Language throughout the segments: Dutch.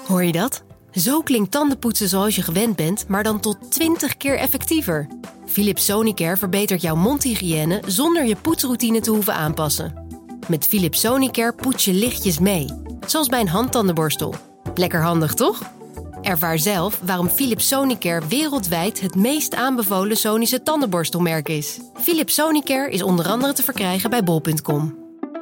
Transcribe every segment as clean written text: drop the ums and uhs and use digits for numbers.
Hoor je dat? Zo klinkt tandenpoetsen zoals je gewend bent, maar dan tot 20 keer effectiever. Philips Sonicare verbetert jouw mondhygiëne zonder je poetsroutine te hoeven aanpassen. Met Philips Sonicare poets je lichtjes mee, zoals bij een handtandenborstel. Lekker handig, toch? Ervaar zelf waarom Philips Sonicare wereldwijd het meest aanbevolen Sonische tandenborstelmerk is. Philips Sonicare is onder andere te verkrijgen bij bol.com.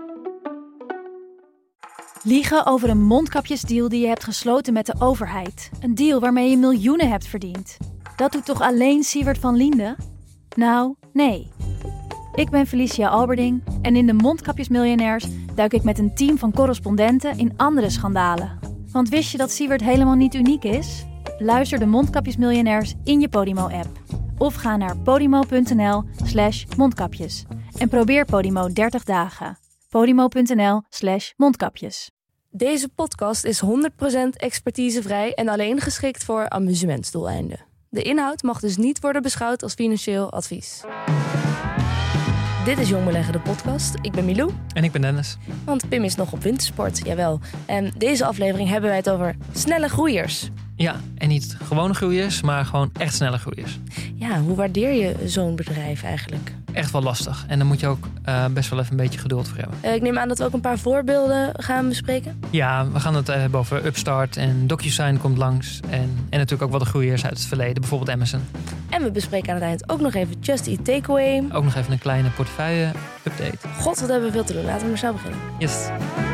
Liegen over een mondkapjesdeal die je hebt gesloten met de overheid. Een deal waarmee je miljoenen hebt verdiend. Dat doet toch alleen Siewert van Liende? Nou, nee. Ik ben Felicia Alberding en in de Mondkapjesmiljonairs duik ik met een team van correspondenten in andere schandalen. Want wist je dat Siewert helemaal niet uniek is? Luister de Mondkapjesmiljonairs in je Podimo-app. Of ga naar podimo.nl/mondkapjes. En probeer Podimo 30 dagen. podimo.nl/mondkapjes. Deze podcast is 100% expertisevrij en alleen geschikt voor amusementsdoeleinden. De inhoud mag dus niet worden beschouwd als financieel advies. Dit is Jong Beleggen, de podcast. Ik ben Milou. En ik ben Dennis. Want Pim is nog op wintersport, jawel. En deze aflevering hebben wij het over snelle groeiers. Ja, en niet gewone groeiers, maar gewoon echt snelle groeiers. Ja, hoe waardeer je zo'n bedrijf eigenlijk? Echt wel lastig. En daar moet je ook best wel even een beetje geduld voor hebben. Ik neem aan dat we ook een paar voorbeelden gaan bespreken. Ja, we gaan het hebben over Upstart en DocuSign komt langs. En natuurlijk ook wel de groeiers uit het verleden, bijvoorbeeld Amazon. En we bespreken aan het eind ook nog even Just Eat Takeaway. Ook nog even een kleine portefeuille-update. God, wat hebben we veel te doen. Laten we maar snel beginnen. Yes.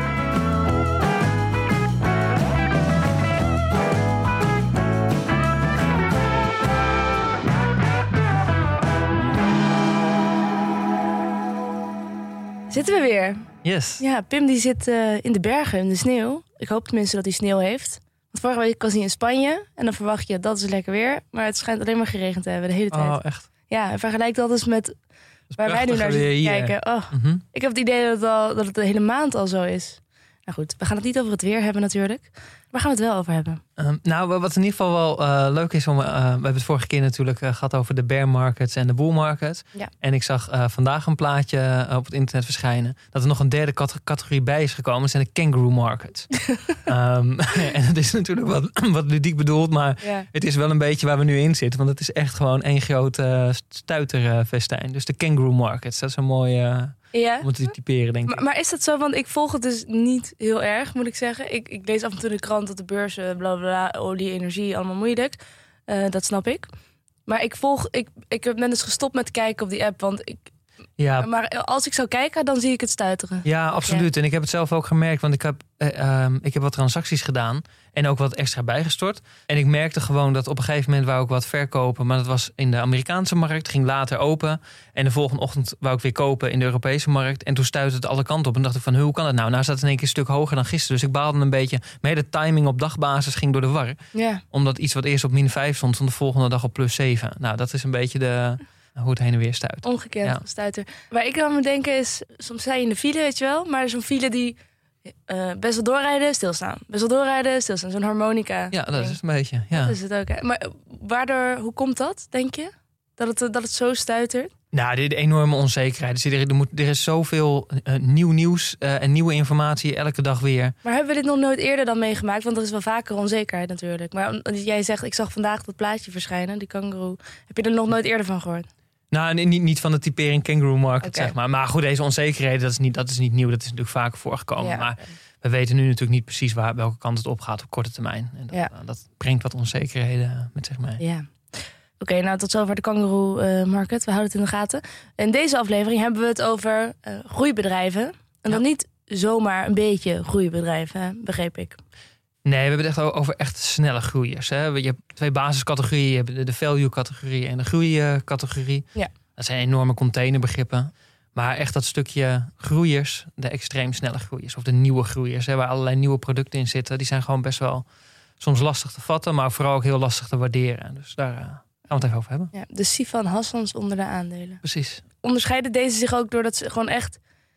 Zitten we weer. Yes. Ja, Pim die zit in de bergen, in de sneeuw. Ik hoop tenminste dat hij sneeuw heeft. Want vorige week was hij in Spanje. En dan verwacht je, dat is lekker weer. Maar het schijnt alleen maar geregend te hebben de hele tijd. Oh, echt? Ja, en vergelijk dat eens met waar wij nu naar zitten kijken. Oh, Ik heb het idee dat het de hele maand al zo is. Nou goed, we gaan het niet over het weer hebben natuurlijk. Waar gaan we het wel over hebben? Wat in ieder geval wel leuk is, we hebben het vorige keer natuurlijk gehad over de bear markets en de bull market. Ja. En ik zag vandaag een plaatje op het internet verschijnen dat er nog een derde categorie bij is gekomen. Dat zijn de kangaroo markets. En dat is natuurlijk wat ludiek bedoeld, maar Het is wel een beetje waar we nu in zitten. Want het is echt gewoon één groot stuiterfestijn. Dus de kangaroo markets, dat is een mooie... om het te typeren, denk ik. Maar is dat zo? Want ik volg het dus niet heel erg, moet ik zeggen. Ik lees af en toe in de krant dat de beurzen, bla bla, olie, energie, allemaal moeilijk. Dat snap ik. Maar ik ben dus gestopt met kijken op die app, want maar als ik zou kijken, dan zie ik het stuiteren. Ja, absoluut. En ik heb het zelf ook gemerkt, want ik heb wat transacties gedaan en ook wat extra bijgestort. En ik merkte gewoon dat op een gegeven moment wou ik wat verkopen, maar dat was in de Amerikaanse markt, ging later open. En de volgende ochtend wou ik weer kopen in de Europese markt. En toen stuitte het alle kanten op en dacht ik van, hoe kan het nou? Nou staat het in één keer een stuk hoger dan gisteren. Dus ik baalde een beetje. Mijn hele timing op dagbasis ging door de war. Ja. Omdat iets wat eerst op -5 stond de volgende dag op +7. Nou, dat is een beetje hoe het heen en weer stuit. Ongekend stuiter. Waar ik aan moet denken is, soms sta je in de file, weet je wel. Maar zo'n file die best wel doorrijden, stilstaan. Best wel doorrijden, stilstaan. Zo'n harmonica. Ja, dat is het een beetje. Ja. Dat is het ook. Hè. Maar hoe komt dat, denk je? Dat het zo stuitert? Nou, de enorme onzekerheid. Dus er is zoveel nieuw nieuws en nieuwe informatie elke dag weer. Maar hebben we dit nog nooit eerder dan meegemaakt? Want er is wel vaker onzekerheid natuurlijk. Maar jij zegt, ik zag vandaag dat plaatje verschijnen, die kangaroo. Heb je er nog nooit eerder van gehoord? Nou, niet van de typering kangaroo market, zeg maar. Maar goed, deze onzekerheden, dat is niet nieuw. Dat is natuurlijk vaker voorgekomen. Ja, maar we weten nu natuurlijk niet precies welke kant het op gaat op korte termijn. En dat brengt wat onzekerheden met zich mee. Ja. Oké, nou tot zover de kangaroo market. We houden het in de gaten. In deze aflevering hebben we het over groeibedrijven. En dan niet zomaar een beetje groeibedrijven, begreep ik. Nee, we hebben het echt over echt snelle groeiers. Hè. Je hebt 2 basiscategorieën. Je hebt de value-categorie en de groeicategorie. Ja. Dat zijn enorme containerbegrippen. Maar echt dat stukje groeiers, de extreem snelle groeiers. Of de nieuwe groeiers, waar allerlei nieuwe producten in zitten. Die zijn gewoon best wel soms lastig te vatten, maar vooral ook heel lastig te waarderen. Dus daar gaan we het even over hebben. Ja, de Sifan Hassans onder de aandelen. Precies. Onderscheiden deze zich ook doordat ze gewoon echt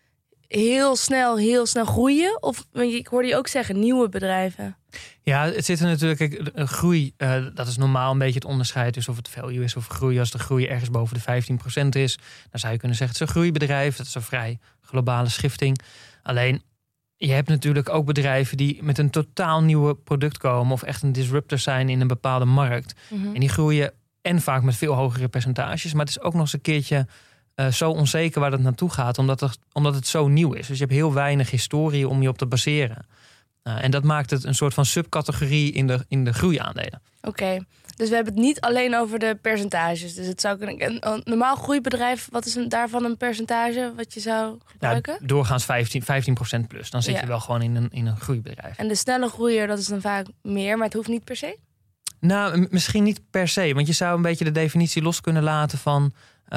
heel snel groeien? Of ik hoorde je ook zeggen, nieuwe bedrijven. Ja, het zit er natuurlijk, groei, dat is normaal een beetje het onderscheid. Dus of het value is of groei. Als de groei ergens boven de 15% is, dan zou je kunnen zeggen, het is een groeibedrijf. Dat is een vrij globale schifting. Alleen, je hebt natuurlijk ook bedrijven die met een totaal nieuwe product komen of echt een disruptor zijn in een bepaalde markt. En die groeien en vaak met veel hogere percentages. Maar het is ook nog eens een keertje zo onzeker waar dat naartoe gaat, omdat het zo nieuw is. Dus je hebt heel weinig historie om je op te baseren. En dat maakt het een soort van subcategorie in de groeiaandelen. Oké. Dus we hebben het niet alleen over de percentages. Dus het zou kunnen. Een normaal groeibedrijf, wat is daarvan een percentage wat je zou gebruiken? Ja, doorgaans 15% plus. Dan zit je wel gewoon in een groeibedrijf. En de snelle groeier, dat is dan vaak meer, maar het hoeft niet per se? Nou, misschien niet per se. Want je zou een beetje de definitie los kunnen laten van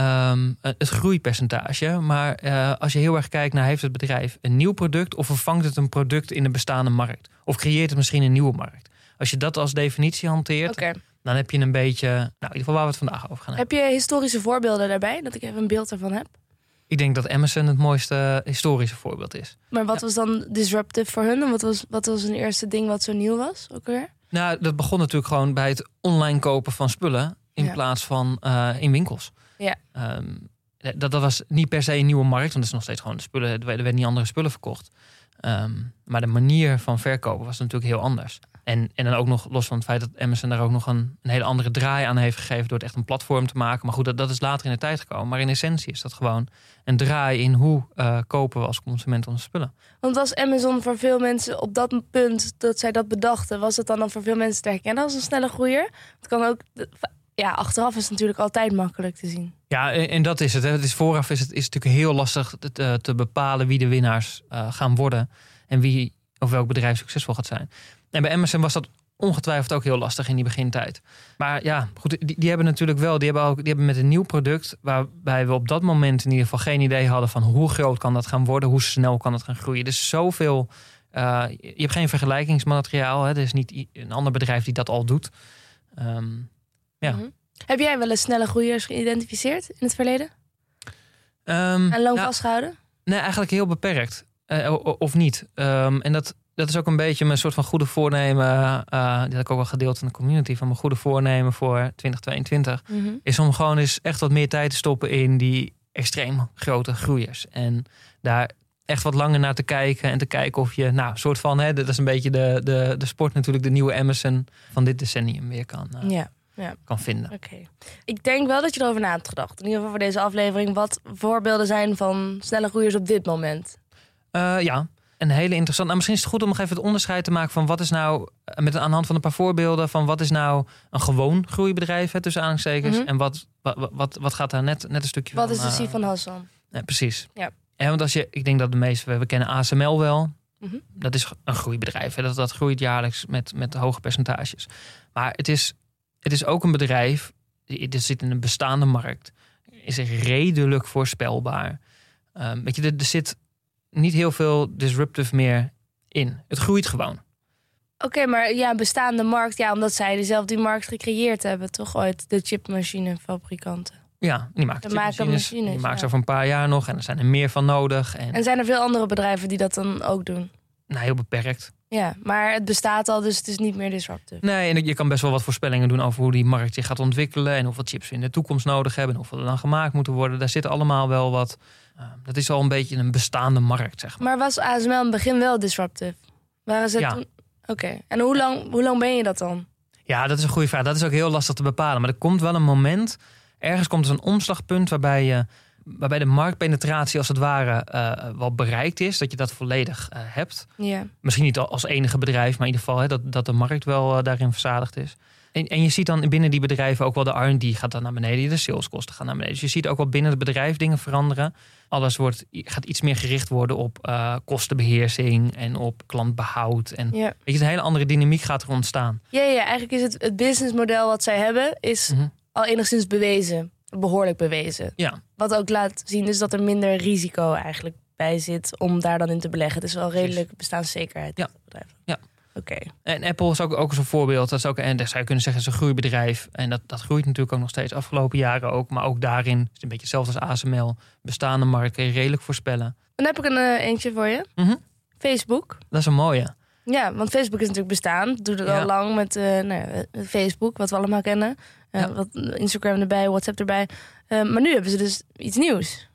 het groeipercentage. Maar als je heel erg kijkt naar, heeft het bedrijf een nieuw product of vervangt het een product in de bestaande markt? Of creëert het misschien een nieuwe markt? Als je dat als definitie hanteert, dan heb je een beetje, in ieder geval waar we het vandaag over gaan hebben. Heb je historische voorbeelden daarbij, dat ik even een beeld ervan heb? Ik denk dat Amazon het mooiste historische voorbeeld is. Maar wat was dan disruptive voor hun? En wat was een eerste ding wat zo nieuw was ook weer? Nou, dat begon natuurlijk gewoon bij het online kopen van spullen in plaats van in winkels. Ja. Dat was niet per se een nieuwe markt, want het is nog steeds gewoon de spullen. Er werden niet andere spullen verkocht. Maar de manier van verkopen was natuurlijk heel anders. En dan ook nog los van het feit dat Amazon daar ook nog een hele andere draai aan heeft gegeven door het echt een platform te maken. Maar goed, dat is later in de tijd gekomen. Maar in essentie is dat gewoon een draai in hoe kopen we als consument onze spullen. Want was Amazon voor veel mensen op dat punt dat zij dat bedachten, was het dan voor veel mensen te herkennen als een snelle groeier? Het kan ook, achteraf is het natuurlijk altijd makkelijk te zien. Ja, en dat is het. Hè. Vooraf is het natuurlijk heel lastig te bepalen wie de winnaars gaan worden en wie of welk bedrijf succesvol gaat zijn. En bij Amazon was dat ongetwijfeld ook heel lastig in die begintijd. Maar ja, goed, die hebben natuurlijk wel, die hebben met een nieuw product, waarbij we op dat moment in ieder geval geen idee hadden van hoe groot kan dat gaan worden, hoe snel kan het gaan groeien. Dus zoveel, je hebt geen vergelijkingsmateriaal. Hè. Er is niet een ander bedrijf die dat al doet. Heb jij wel eens snelle groeiers geïdentificeerd in het verleden? En lang vastgehouden? Nee, eigenlijk heel beperkt. Of niet. En dat is ook een beetje mijn soort van goede voornemen. Die had ik ook wel gedeeld in de community. Van mijn goede voornemen voor 2022. Is om gewoon eens echt wat meer tijd te stoppen in die extreem grote groeiers. En daar echt wat langer naar te kijken. En te kijken of je, soort van, dat is een beetje de sport natuurlijk, de nieuwe Amazon van dit decennium weer kan vinden. Okay. Ik denk wel dat je erover na hebt gedacht. In ieder geval voor deze aflevering. Wat voorbeelden zijn van snelle groeiers op dit moment? Een hele interessant. Misschien is het goed om nog even het onderscheid te maken van wat is nou, met aan de hand van een paar voorbeelden, van wat is nou een gewoon groeibedrijf, tussen aanhalingstekens, en wat gaat daar net een stukje wat van. Wat is de Sifan Hassan? Ja, precies. Ja. En want ik denk dat de meeste, we kennen ASML wel. Dat is een groeibedrijf. Dat groeit jaarlijks met hoge percentages. Maar het is ook een bedrijf, dit zit in een bestaande markt, is redelijk voorspelbaar. Er zit niet heel veel disruptive meer in. Het groeit gewoon. Oké, maar bestaande markt, omdat zij die markt gecreëerd hebben, toch ooit, de chipmachinefabrikanten. Ja, die maken chipmachines. Die maken ze over een paar jaar nog en er zijn er meer van nodig. En zijn er veel andere bedrijven die dat dan ook doen? Nou, heel beperkt. Ja, maar het bestaat al, dus het is niet meer disruptive. Nee, en je kan best wel wat voorspellingen doen over hoe die markt zich gaat ontwikkelen en hoeveel chips we in de toekomst nodig hebben en hoeveel er dan gemaakt moeten worden. Daar zit allemaal wel wat. Dat is al een beetje een bestaande markt, zeg maar. Maar was ASML in het begin wel disruptive? Waren ze toen? Oké. En hoe lang ben je dat dan? Ja, dat is een goede vraag. Dat is ook heel lastig te bepalen. Maar er komt wel een moment, ergens komt er een omslagpunt waarbij de marktpenetratie als het ware wel bereikt is. Dat je dat volledig hebt. Yeah. Misschien niet als enige bedrijf, maar in ieder geval dat de markt wel daarin verzadigd is. En je ziet dan binnen die bedrijven ook wel de R&D gaat dan naar beneden. De saleskosten gaan naar beneden. Dus je ziet ook wel binnen het bedrijf dingen veranderen. Alles gaat iets meer gericht worden op kostenbeheersing en op klantbehoud. En weet je, een hele andere dynamiek gaat er ontstaan. Ja, eigenlijk is het businessmodel wat zij hebben is al enigszins bewezen. Behoorlijk bewezen. Ja. Wat ook laat zien dus dat er minder risico eigenlijk bij zit om daar dan in te beleggen. Het is wel redelijk bestaanszekerheid. Ja. Ja. Oké. En Apple is ook zo'n voorbeeld. Dat is ook, en dat zou je kunnen zeggen, is een groeibedrijf. En dat groeit natuurlijk ook nog steeds afgelopen jaren ook. Maar ook daarin is het een beetje hetzelfde als ASML. Bestaande markt kun je redelijk voorspellen. Dan heb ik eentje voor je. Facebook. Dat is een mooie. Ja, want Facebook is natuurlijk bestaan. Doet het al lang met Facebook, wat we allemaal kennen. Wat Instagram erbij, WhatsApp erbij. Maar nu hebben ze dus iets nieuws.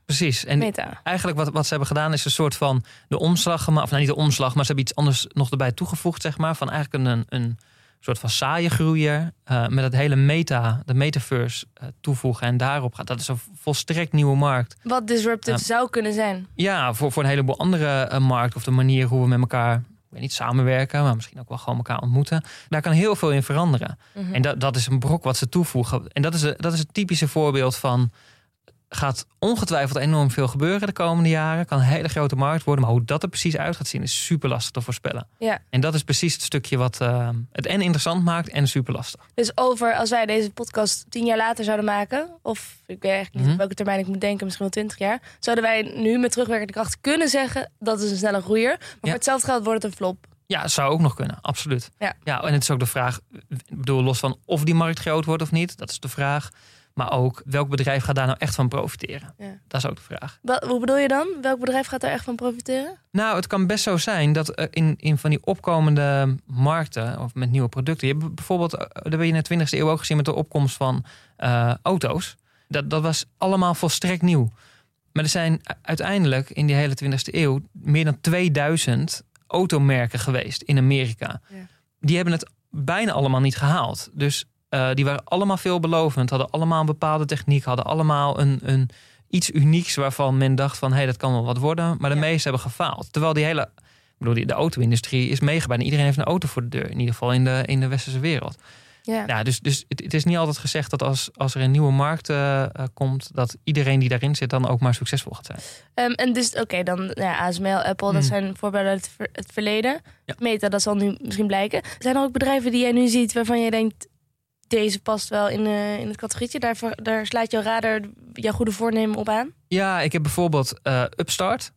precies. En Meta. eigenlijk wat ze hebben gedaan is een soort van de omslag gemaakt. Of nou, niet de omslag, maar ze hebben iets anders nog erbij toegevoegd, zeg maar. Van eigenlijk een soort van saaie groeier. Met het hele de metaverse toevoegen en daarop gaat. Dat is een volstrekt nieuwe markt. Wat disruptive zou kunnen zijn. Ja, voor een heleboel andere markt. Of de manier hoe we met elkaar, ik weet niet, samenwerken. Maar misschien ook wel gewoon elkaar ontmoeten. Daar kan heel veel in veranderen. Mm-hmm. En dat is een brok wat ze toevoegen. En dat is het typische voorbeeld van, gaat ongetwijfeld enorm veel gebeuren de komende jaren. Kan een hele grote markt worden. Maar hoe dat er precies uit gaat zien is super lastig te voorspellen. Ja. En dat is precies het stukje wat het en interessant maakt en super lastig. Dus als wij deze podcast 10 jaar later zouden maken, of ik weet eigenlijk niet op welke termijn ik moet denken, misschien wel 20 jaar, zouden wij nu met terugwerkende kracht kunnen zeggen dat is een snelle groeier. Maar voor hetzelfde geld wordt het een flop. Ja, zou ook nog kunnen, absoluut. Ja, en het is ook de vraag, ik bedoel, los van of die markt groot wordt of niet, dat is de vraag. Maar ook, welk bedrijf gaat daar nou echt van profiteren? Ja. Dat is ook de vraag. Hoe bedoel je dan? Welk bedrijf gaat daar echt van profiteren? Nou, het kan best zo zijn dat in van die opkomende markten, of met nieuwe producten, je hebt bijvoorbeeld, dat heb je in de 20e eeuw ook gezien met de opkomst van auto's. Dat was allemaal volstrekt nieuw. Maar er zijn uiteindelijk in die hele 20e eeuw meer dan 2000 automerken geweest in Amerika. Ja. Die hebben het bijna allemaal niet gehaald. Dus die waren allemaal veelbelovend, hadden allemaal een bepaalde techniek, hadden allemaal een iets unieks waarvan men dacht van, dat kan wel wat worden. Maar de meeste hebben gefaald. Terwijl de auto-industrie is meegebouwd. Iedereen heeft een auto voor de deur, in ieder geval in de westerse wereld. Ja, dus het is niet altijd gezegd dat als er een nieuwe markt komt, dat iedereen die daarin zit dan ook maar succesvol gaat zijn. En dus, dan ASML, Apple, dat zijn voorbeelden uit het verleden. Ja. Meta, dat zal nu misschien blijken. Zijn er ook bedrijven die jij nu ziet waarvan jij denkt, deze past wel in het categorietje? Daar slaat jouw radar jouw goede voornemen op aan? Ja, ik heb bijvoorbeeld Upstart.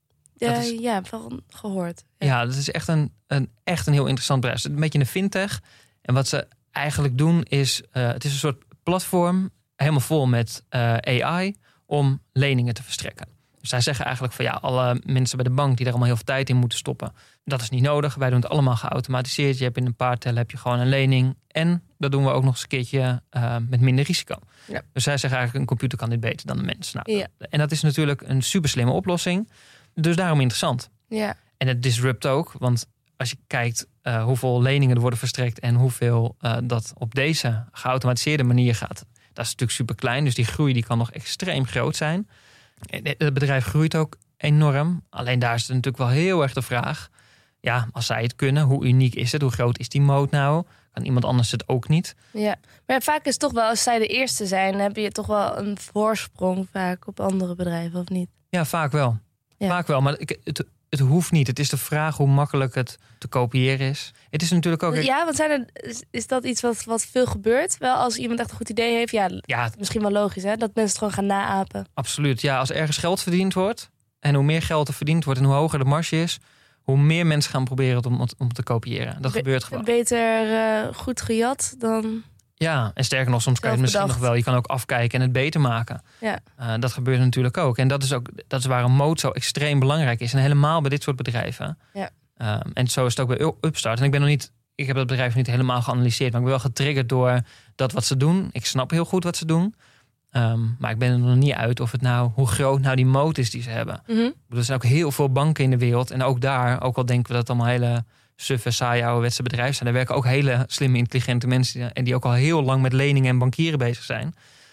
Ja, van gehoord. Ja, dat is echt een heel interessant bedrijf. Het is een beetje een fintech. En wat ze eigenlijk doen is, het is een soort platform, helemaal vol met AI, om leningen te verstrekken. Dus zij zeggen eigenlijk van alle mensen bij de bank die daar allemaal heel veel tijd in moeten stoppen, dat is niet nodig. Wij doen het allemaal geautomatiseerd. Je hebt in een paar tellen heb je gewoon een lening. En dat doen we ook nog eens een keertje met minder risico. Ja. Dus zij zeggen eigenlijk, een computer kan dit beter dan een mens. En dat is natuurlijk een super slimme oplossing. Dus daarom interessant. Ja. En het disrupt ook, want als je kijkt hoeveel leningen er worden verstrekt en hoeveel dat op deze geautomatiseerde manier gaat, dat is natuurlijk super klein. Dus die groei die kan nog extreem groot zijn. Het bedrijf groeit ook enorm. Alleen daar is het natuurlijk wel heel erg de vraag, als zij het kunnen, hoe uniek is het? Hoe groot is die moot nou? Kan iemand anders het ook niet? Ja, maar vaak is het toch wel, als zij de eerste zijn, heb je toch wel een voorsprong vaak op andere bedrijven, of niet? Ja, vaak wel. Ja. Vaak wel, maar het hoeft niet. Het is de vraag hoe makkelijk het te kopiëren is. Het is natuurlijk ook... Ja, want is dat iets wat veel gebeurt? Wel, als iemand echt een goed idee heeft, misschien wel logisch, hè? Dat mensen het gewoon gaan naapen. Absoluut, ja. Als ergens geld verdiend wordt, en hoe meer geld er verdiend wordt en hoe hoger de marge is, hoe meer mensen gaan proberen om te kopiëren. Dat gebeurt gewoon. Beter goed gejat dan... Ja, en sterker nog, soms kan je het misschien nog wel. Je kan ook afkijken en het beter maken. Ja. Dat gebeurt natuurlijk ook. En dat is waar een moot zo extreem belangrijk is. En helemaal bij dit soort bedrijven. Ja. En zo is het ook bij Upstart. En ik heb dat bedrijf niet helemaal geanalyseerd. Maar ik ben wel getriggerd door dat wat ze doen. Ik snap heel goed wat ze doen. Maar ik ben er nog niet uit hoe groot die moot is die ze hebben. Mm-hmm. Er zijn ook heel veel banken in de wereld. En ook daar, ook al denken we dat het allemaal hele suffe, saaie, ouderwetse bedrijven zijn. Daar werken ook hele slimme, intelligente mensen. En die ook al heel lang met leningen en bankieren bezig zijn.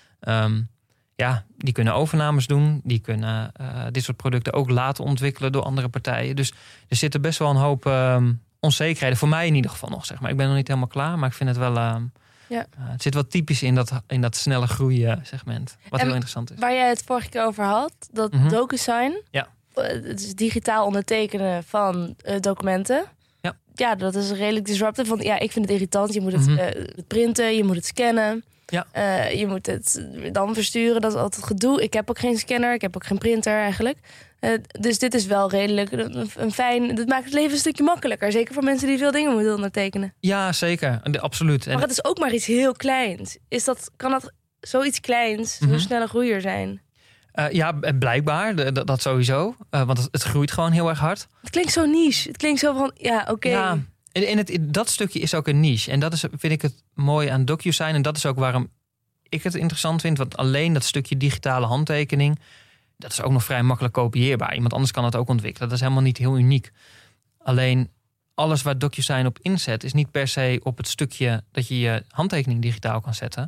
Die kunnen overnames doen. Die kunnen dit soort producten ook laten ontwikkelen door andere partijen. Dus er zitten best wel een hoop onzekerheden. Voor mij in ieder geval nog, zeg maar. Ik ben nog niet helemaal klaar, maar ik vind het wel... het zit wel typisch in dat snelle groeien segment. Wat heel interessant is. Waar jij het vorige keer over had, dat DocuSign. Ja. Het is digitaal ondertekenen van documenten. Ja, dat is redelijk disruptive. Want ik vind het irritant. Je moet het printen, je moet het scannen. Ja. Je moet het dan versturen. Dat is altijd gedoe. Ik heb ook geen scanner, ik heb ook geen printer eigenlijk. Dus dit is wel redelijk een fijn... Dat maakt het leven een stukje makkelijker. Zeker voor mensen die veel dingen moeten ondertekenen. Ja, zeker. Absoluut. Maar het is ook maar iets heel kleins. Kan dat zoiets kleins zo'n snelle groeier zijn? Ja, blijkbaar. Dat sowieso. Want het groeit gewoon heel erg hard. Het klinkt zo niche. Het klinkt zo van, oké. Ja, en dat stukje is ook een niche. En dat is, vind ik het mooi aan DocuSign. En dat is ook waarom ik het interessant vind. Want alleen dat stukje digitale handtekening Dat is ook nog vrij makkelijk kopieerbaar. Iemand anders kan het ook ontwikkelen. Dat is helemaal niet heel uniek. Alleen alles waar DocuSign op inzet is niet per se op het stukje dat je je handtekening digitaal kan zetten.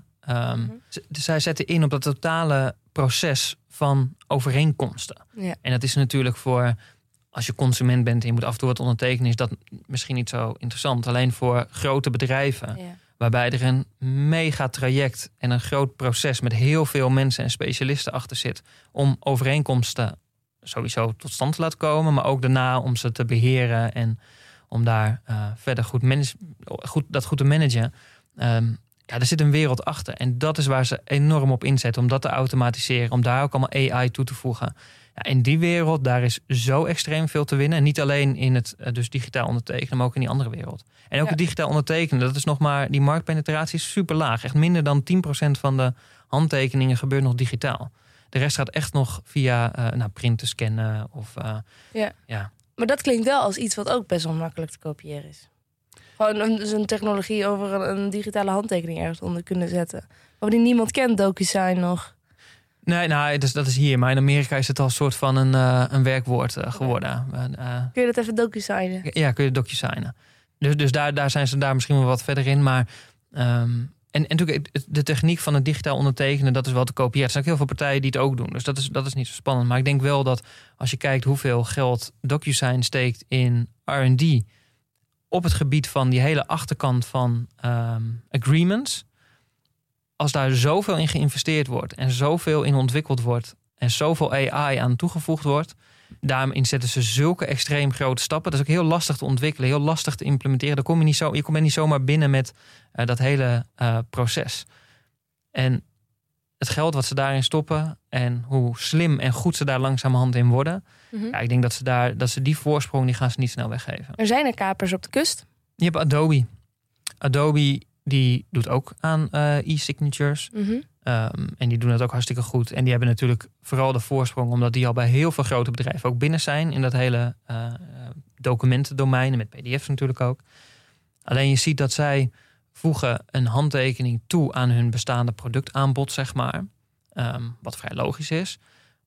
Zij zetten in op dat totale proces van overeenkomsten. Ja. En dat is natuurlijk voor, als je consument bent en je moet af en toe wat ondertekenen, is dat misschien niet zo interessant. Alleen voor grote bedrijven, waarbij er een mega traject en een groot proces met heel veel mensen en specialisten achter zit om overeenkomsten sowieso tot stand te laten komen, maar ook daarna om ze te beheren en om daar verder goed te managen. Er zit een wereld achter. En dat is waar ze enorm op inzetten. Om dat te automatiseren. Om daar ook allemaal AI toe te voegen. Ja, in die wereld, daar is zo extreem veel te winnen. En niet alleen in het dus digitaal ondertekenen, maar ook in die andere wereld. En ook het digitaal ondertekenen, dat is nog maar, die marktpenetratie is super laag. Echt minder dan 10% van de handtekeningen gebeurt nog digitaal. De rest gaat echt nog via printen, scannen of... Ja. Maar dat klinkt wel als iets wat ook best wel makkelijk te kopiëren is. Gewoon een technologie over een digitale handtekening ergens onder kunnen zetten. Maar die niemand kent, DocuSign nog. Nee, dat is hier. Maar in Amerika is het al een soort van een werkwoord geworden. Kun je dat even DocuSignen? Ja, kun je DocuSignen. Dus daar zijn ze daar misschien wel wat verder in. Maar en natuurlijk de techniek van het digitaal ondertekenen, dat is wel te kopiëren. Er zijn ook heel veel partijen die het ook doen. Dus dat is niet zo spannend. Maar ik denk wel dat als je kijkt hoeveel geld DocuSign steekt in R&D op het gebied van die hele achterkant van agreements, als daar zoveel in geïnvesteerd wordt en zoveel in ontwikkeld wordt en zoveel AI aan toegevoegd wordt, daarin zetten ze zulke extreem grote stappen. Dat is ook heel lastig te ontwikkelen, heel lastig te implementeren. Je komt niet zomaar binnen met dat hele proces. En het geld wat ze daarin stoppen en hoe slim en goed ze daar langzamerhand in worden. Mm-hmm. Ja, ik denk dat ze die voorsprong, die gaan ze niet snel weggeven. Er zijn er kapers op de kust. Je hebt Adobe. Adobe die doet ook aan e-signatures. Mm-hmm. En die doen dat ook hartstikke goed. En die hebben natuurlijk vooral de voorsprong, omdat die al bij heel veel grote bedrijven ook binnen zijn in dat hele documentendomein. En met PDF's natuurlijk ook. Alleen je ziet dat zij voegen een handtekening toe aan hun bestaande productaanbod, zeg maar. Wat vrij logisch is.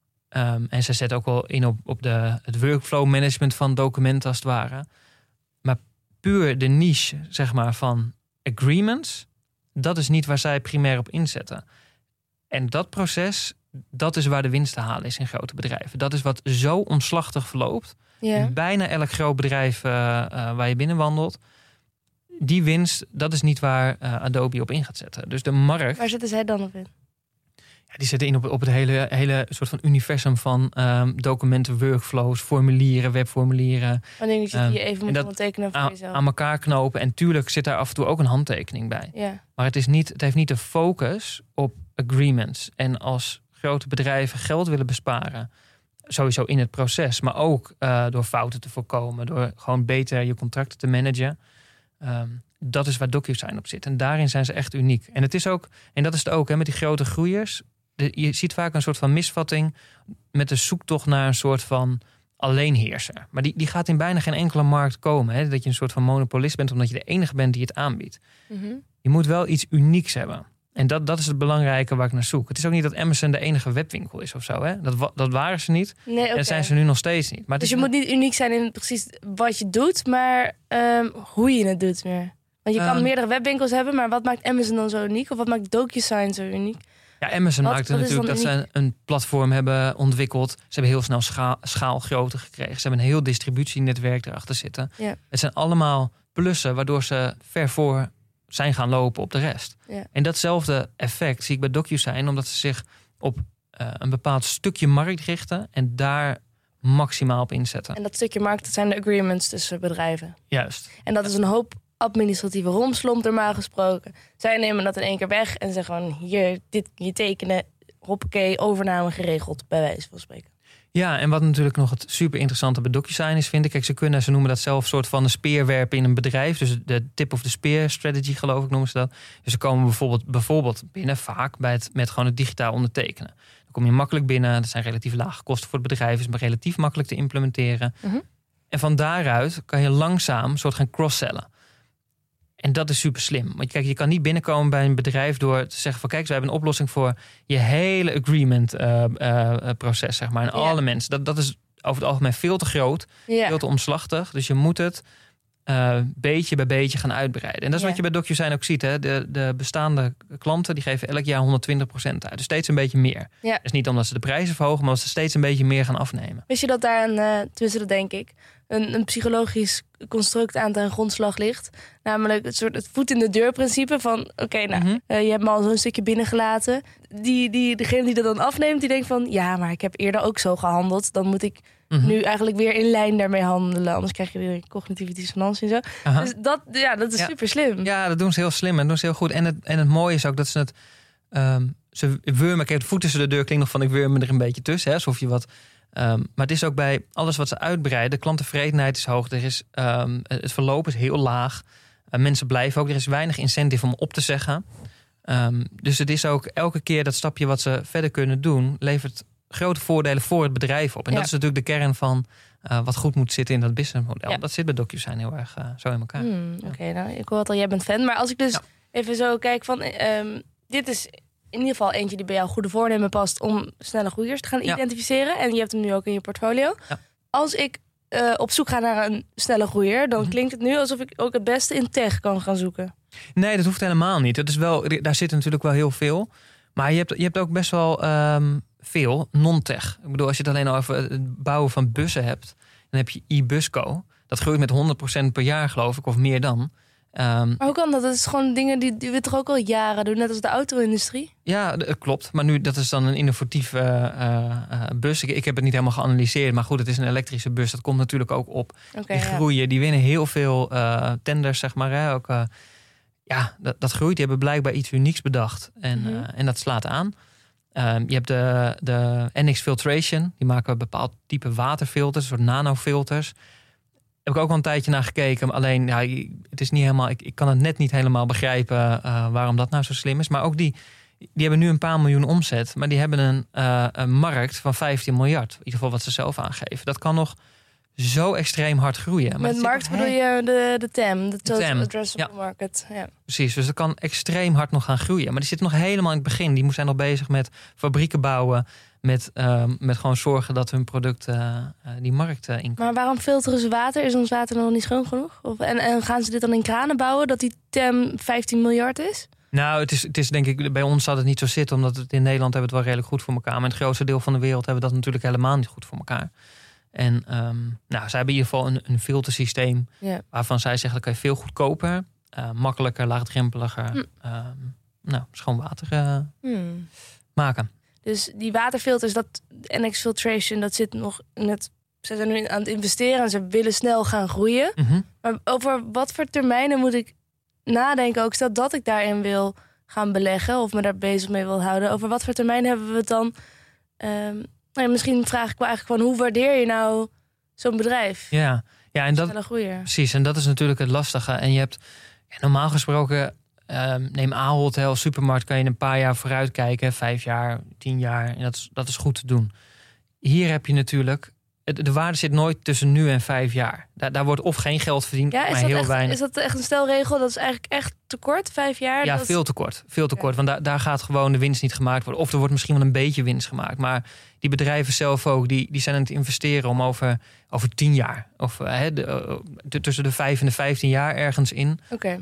En ze zetten ook wel in op het workflow management van documenten als het ware. Maar puur de niche, zeg maar, van agreements, dat is niet waar zij primair op inzetten. En dat proces, dat is waar de winst te halen is in grote bedrijven. Dat is wat zo omslachtig verloopt. Yeah. In bijna elk groot bedrijf waar je binnenwandelt. Die winst, dat is niet waar Adobe op in gaat zetten. Dus de markt... Waar zitten zij dan op in? Ja, die zitten in op het hele soort van universum van documenten, workflows, formulieren, webformulieren. Wanneer je hier even moet handtekenen voor jezelf. Aan elkaar knopen. En tuurlijk zit daar af en toe ook een handtekening bij. Yeah. Maar het heeft niet de focus op agreements. En als grote bedrijven geld willen besparen, sowieso in het proces, maar ook door fouten te voorkomen, door gewoon beter je contracten te managen. Dat is waar DocuSign op zit. En daarin zijn ze echt uniek. En het is ook, en dat is het ook, met die grote groeiers. Je ziet vaak een soort van misvatting met de zoektocht naar een soort van alleenheerser. Maar die gaat in bijna geen enkele markt komen. Hè? Dat je een soort van monopolist bent, omdat je de enige bent die het aanbiedt. Mm-hmm. Je moet wel iets unieks hebben. En dat is het belangrijke waar ik naar zoek. Het is ook niet dat Amazon de enige webwinkel is of zo. Hè? Dat waren ze niet. Nee, okay. En dat zijn ze nu nog steeds niet. Maar dus je moet niet uniek zijn in precies wat je doet, maar hoe je het doet meer. Want je kan meerdere webwinkels hebben, maar wat maakt Amazon dan zo uniek? Of wat maakt DocuSign zo uniek? Ja, Amazon maakt natuurlijk dat ze een platform hebben ontwikkeld. Ze hebben heel snel schaalgrootte gekregen. Ze hebben een heel distributienetwerk erachter zitten. Ja. Het zijn allemaal plussen waardoor ze ver voor zijn gaan lopen op de rest. Ja. En datzelfde effect zie ik bij DocuSign, omdat ze zich op een bepaald stukje markt richten en daar maximaal op inzetten. En dat stukje markt, dat zijn de agreements tussen bedrijven. Juist. En dat is een hoop administratieve romslomp normaal gesproken. Zij nemen dat in één keer weg en zeggen gewoon hier, dit je tekenen, hoppakee, overname geregeld, bij wijze van spreken. Ja, en wat natuurlijk nog het super interessante bij DocuSign is, vind ik. Kijk, ze noemen dat zelf een soort van een speerwerpen in een bedrijf. Dus de tip of the spear strategy, geloof ik, noemen ze dat. Dus ze komen bijvoorbeeld binnen vaak met gewoon het digitaal ondertekenen. Dan kom je makkelijk binnen. Dat zijn relatief lage kosten voor het bedrijf. Is maar relatief makkelijk te implementeren. Mm-hmm. En van daaruit kan je langzaam soort gaan cross-sellen. En dat is super slim. Want kijk, je kan niet binnenkomen bij een bedrijf door te zeggen van kijk, we hebben een oplossing voor je hele agreement proces, zeg maar. En alle mensen. Dat is over het algemeen veel te groot, veel te omslachtig. Dus je moet het beetje bij beetje gaan uitbreiden. En dat is wat je bij DocuSign ook ziet. Hè? De bestaande klanten die geven elk jaar 120% uit. Dus steeds een beetje meer. Ja. Dus niet omdat ze de prijzen verhogen, maar omdat ze steeds een beetje meer gaan afnemen. Wist je dat daar tenminste dat denk ik, een psychologisch construct aan ten grondslag ligt? Namelijk het voet in de deur principe van oké, je hebt me al zo'n stukje binnengelaten. Degene die dat dan afneemt, die denkt van ja, maar ik heb eerder ook zo gehandeld. Dan moet ik nu eigenlijk weer in lijn daarmee handelen. Anders krijg je weer cognitieve dissonantie en zo. Dus dat is super slim. Ja, dat doen ze heel slim en doen ze heel goed. En het mooie is ook dat ze het ze wurmen. Kijk, het voet tussen de deur klinkt nog van ik wurm me er een beetje tussen. Hè, alsof je wat. Maar het is ook bij alles wat ze uitbreiden. De klanttevredenheid is hoog. Er is, het verloop is heel laag. Mensen blijven ook. Er is weinig incentive om op te zeggen. Dus het is ook elke keer dat stapje wat ze verder kunnen doen, levert grote voordelen voor het bedrijf op. En dat is natuurlijk de kern van wat goed moet zitten in dat businessmodel. Ja. Dat zit bij DocuSign heel erg zo in elkaar. Oké, nou, ik hoor al, jij bent fan. Maar als ik dus even zo kijk van dit is in ieder geval eentje die bij jouw goede voornemen past om snelle groeiers te gaan identificeren. En je hebt hem nu ook in je portfolio. Ja. Als ik op zoek ga naar een snelle groeier, dan klinkt het nu alsof ik ook het beste in tech kan gaan zoeken. Nee, dat hoeft helemaal niet. Dat is wel, daar zit natuurlijk wel heel veel. Maar je hebt ook best wel veel non-tech. Ik bedoel, als je het alleen al over het bouwen van bussen hebt, dan heb je eBusco. Dat groeit met 100% per jaar, geloof ik, of meer dan. Maar hoe kan dat? Dat is gewoon dingen die we toch ook al jaren doen, net als de auto-industrie? Ja, dat klopt. Maar nu, dat is dan een innovatieve bus. Ik heb het niet helemaal geanalyseerd, maar goed, het is een elektrische bus. Dat komt natuurlijk ook op. Die groeien, die winnen heel veel tenders, zeg maar. Hè. Ook, dat groeit. Die hebben blijkbaar iets unieks bedacht. En dat slaat aan. Je hebt de NX Filtration. Die maken een bepaald type waterfilters, een soort nanofilters. Heb ik ook al een tijdje naar gekeken. Alleen, het is niet helemaal. Ik kan het net niet helemaal begrijpen waarom dat nou zo slim is. Maar ook die hebben nu een paar miljoen omzet. Maar die hebben een markt van 15 miljard. In ieder geval wat ze zelf aangeven. Dat kan nog zo extreem hard groeien. Maar met markt bedoel je de TAM, de Total Addressable Market. Ja. Precies, dus dat kan extreem hard nog gaan groeien. Maar die zitten nog helemaal in het begin. Die zijn nog bezig met fabrieken bouwen. Met gewoon zorgen dat hun product die markt inkomt. Maar waarom filteren ze water? Is ons water nog niet schoon genoeg? En gaan ze dit dan in kranen bouwen, dat die TAM 15 miljard is? Nou, het is denk ik, bij ons zal het niet zo zitten, omdat het in Nederland hebben we het wel redelijk goed voor elkaar. Maar in het grootste deel van de wereld hebben we dat natuurlijk helemaal niet goed voor elkaar. En zij hebben in ieder geval een filtersysteem waarvan zij zeggen, dat kan je veel goedkoper, makkelijker, laagdrempeliger, schoon water maken. Dus die waterfilters, dat NX Filtration, dat zit nog net. Ze zijn nu aan het investeren en ze willen snel gaan groeien. Maar over wat voor termijnen moet ik nadenken? Ook stel dat ik daarin wil gaan beleggen of me daar bezig mee wil houden. Over wat voor termijn hebben we het dan? Misschien vraag ik wel eigenlijk van hoe waardeer je nou zo'n bedrijf? Ja, en dat precies. En dat is natuurlijk het lastige. En je hebt normaal gesproken. Neem Ahold, als supermarkt kan je een paar jaar vooruit kijken. 5 jaar, 10 jaar. En dat is goed te doen. Hier heb je natuurlijk. De waarde zit nooit tussen nu en 5 jaar. Daar wordt of geen geld verdiend, maar heel weinig. Is dat echt een stelregel? Dat is eigenlijk echt te kort, 5 jaar? Ja, veel te kort. Veel te kort. Want daar gaat gewoon de winst niet gemaakt worden. Of er wordt misschien wel een beetje winst gemaakt. Maar die bedrijven zelf ook, die zijn aan het investeren om over 10 jaar. Of tussen de 5 en de 15 jaar ergens in. Oké.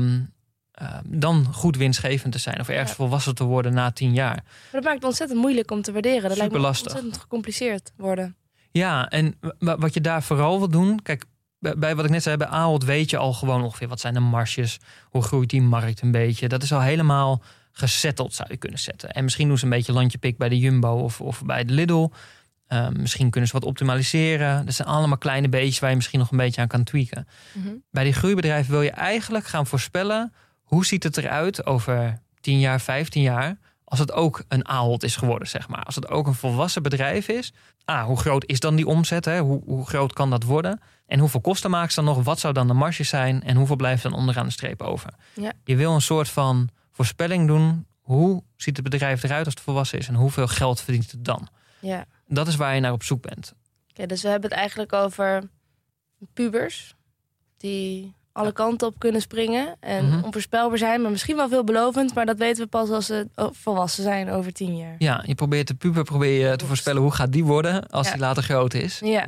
Dan goed winstgevend te zijn. Of ergens volwassen te worden na 10 jaar. Maar dat maakt het ontzettend moeilijk om te waarderen. Dat lijkt me lastig. Ontzettend gecompliceerd worden. Ja, en wat je daar vooral wil doen. Kijk, bij wat ik net zei, bij Ahold weet je al gewoon ongeveer wat zijn de marges. Hoe groeit die markt een beetje. Dat is al helemaal gesetteld, zou je kunnen zetten. En misschien doen ze een beetje landje pik bij de Jumbo of bij de Lidl. Misschien kunnen ze wat optimaliseren. Dat zijn allemaal kleine beetjes waar je misschien nog een beetje aan kan tweaken. Bij die groeibedrijven wil je eigenlijk gaan voorspellen. Hoe ziet het eruit over 10 jaar, 15 jaar... als het ook een Ahold is geworden, zeg maar. Als het ook een volwassen bedrijf is. Hoe groot is dan die omzet? Hè? Hoe groot kan dat worden? En hoeveel kosten maken ze dan nog? Wat zou dan de marge zijn? En hoeveel blijft dan onderaan de streep over? Ja. Je wil een soort van voorspelling doen. Hoe ziet het bedrijf eruit als het volwassen is? En hoeveel geld verdient het dan? Ja. Dat is waar je naar op zoek bent. Oké, dus we hebben het eigenlijk over pubers die alle kanten op kunnen springen. En onvoorspelbaar zijn, maar misschien wel veelbelovend. Maar dat weten we pas als ze volwassen zijn over 10 jaar. Ja, je probeert de puber te voorspellen hoe gaat die worden als die later groot is. Ja.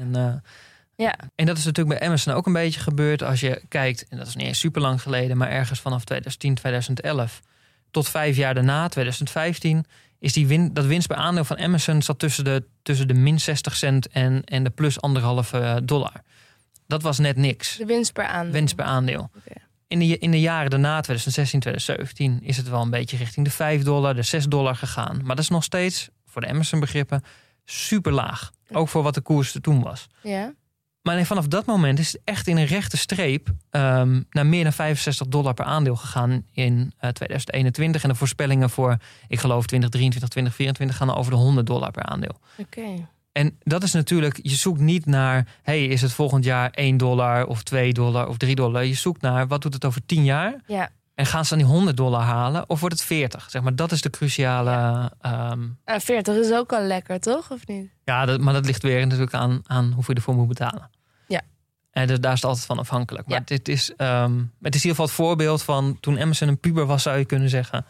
En dat is natuurlijk bij Amazon ook een beetje gebeurd als je kijkt, en dat is niet eens super lang geleden, maar ergens vanaf 2010, 2011 tot 5 jaar daarna, 2015, is dat winst per aandeel van Amazon zat tussen de min 60 cent en de plus $1,5. Dat was net niks. De winst per aandeel. Okay. In de jaren daarna, 2016, 2017, is het wel een beetje richting de $5, de $6 gegaan. Maar dat is nog steeds, voor de Amazon begrippen, super laag. Ook voor wat de koers toen was. Ja. Maar vanaf dat moment is het echt in een rechte streep naar meer dan $65 per aandeel gegaan in 2021. En de voorspellingen voor, ik geloof 2023, 2024 gaan over de $100 per aandeel. Oké. En dat is natuurlijk, je zoekt niet naar, is het volgend jaar $1 of $2 of $3. Je zoekt naar, wat doet het over 10 jaar? Ja. En gaan ze dan die $100 halen of wordt het 40? Zeg maar, dat is de cruciale... 40 is ook al lekker, toch? Of niet? Ja, maar dat ligt weer natuurlijk aan hoeveel je ervoor moet betalen. Ja. En daar is het altijd van afhankelijk. Maar het is in ieder geval het voorbeeld van toen Amazon een puber was, zou je kunnen zeggen.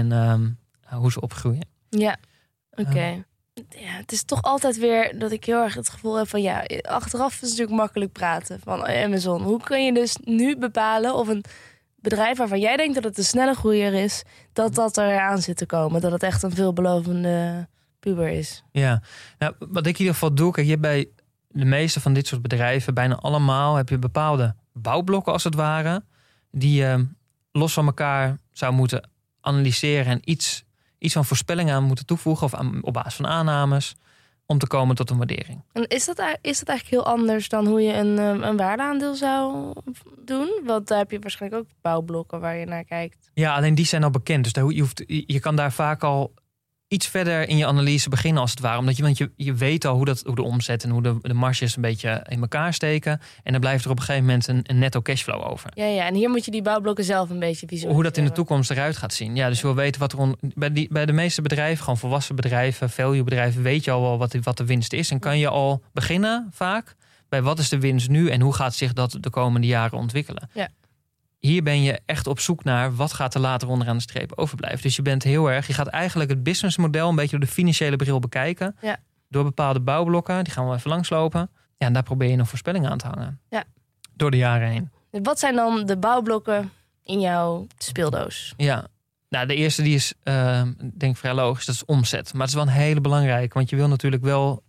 En hoe ze opgroeien. Ja, oké. Ja, het is toch altijd weer dat ik heel erg het gevoel heb van achteraf is het natuurlijk makkelijk praten van Amazon. Hoe kun je dus nu bepalen of een bedrijf waarvan jij denkt dat het een snelle groeier is, dat er aan zit te komen? Dat het echt een veelbelovende puber is. Ja, nou, wat ik in ieder geval doe, kijk, je hebt bij de meeste van dit soort bedrijven, bijna allemaal, heb je bepaalde bouwblokken als het ware, die je los van elkaar zou moeten analyseren en iets van voorspellingen aan moeten toevoegen of op basis van aannames om te komen tot een waardering. En is dat eigenlijk heel anders dan hoe je een waardeaandeel zou doen? Want daar heb je waarschijnlijk ook bouwblokken waar je naar kijkt. Ja, alleen die zijn al bekend. Dus je kan daar vaak al iets verder in je analyse beginnen als het ware. Want je weet al hoe de omzet en hoe de marges een beetje in elkaar steken. En dan blijft er op een gegeven moment een netto cashflow over. Ja, en hier moet je die bouwblokken zelf een beetje visualiseren. Hoe dat in de toekomst eruit gaat zien. Ja, dus je wil weten wat er bij de meeste bedrijven, gewoon volwassen bedrijven, value bedrijven, weet je al wel wat de winst is. En kan je al beginnen vaak bij wat is de winst nu en hoe gaat zich dat de komende jaren ontwikkelen. Ja. Hier ben je echt op zoek naar wat gaat er later onderaan de streep overblijven. Dus je gaat eigenlijk het businessmodel een beetje door de financiële bril bekijken. Ja. Door bepaalde bouwblokken, die gaan we even langslopen. Ja, en daar probeer je een voorspelling aan te hangen. Ja. Door de jaren heen. Wat zijn dan de bouwblokken in jouw speeldoos? Ja, nou de eerste die is denk ik vrij logisch, dat is omzet. Maar het is wel een hele belangrijke, want je wil natuurlijk wel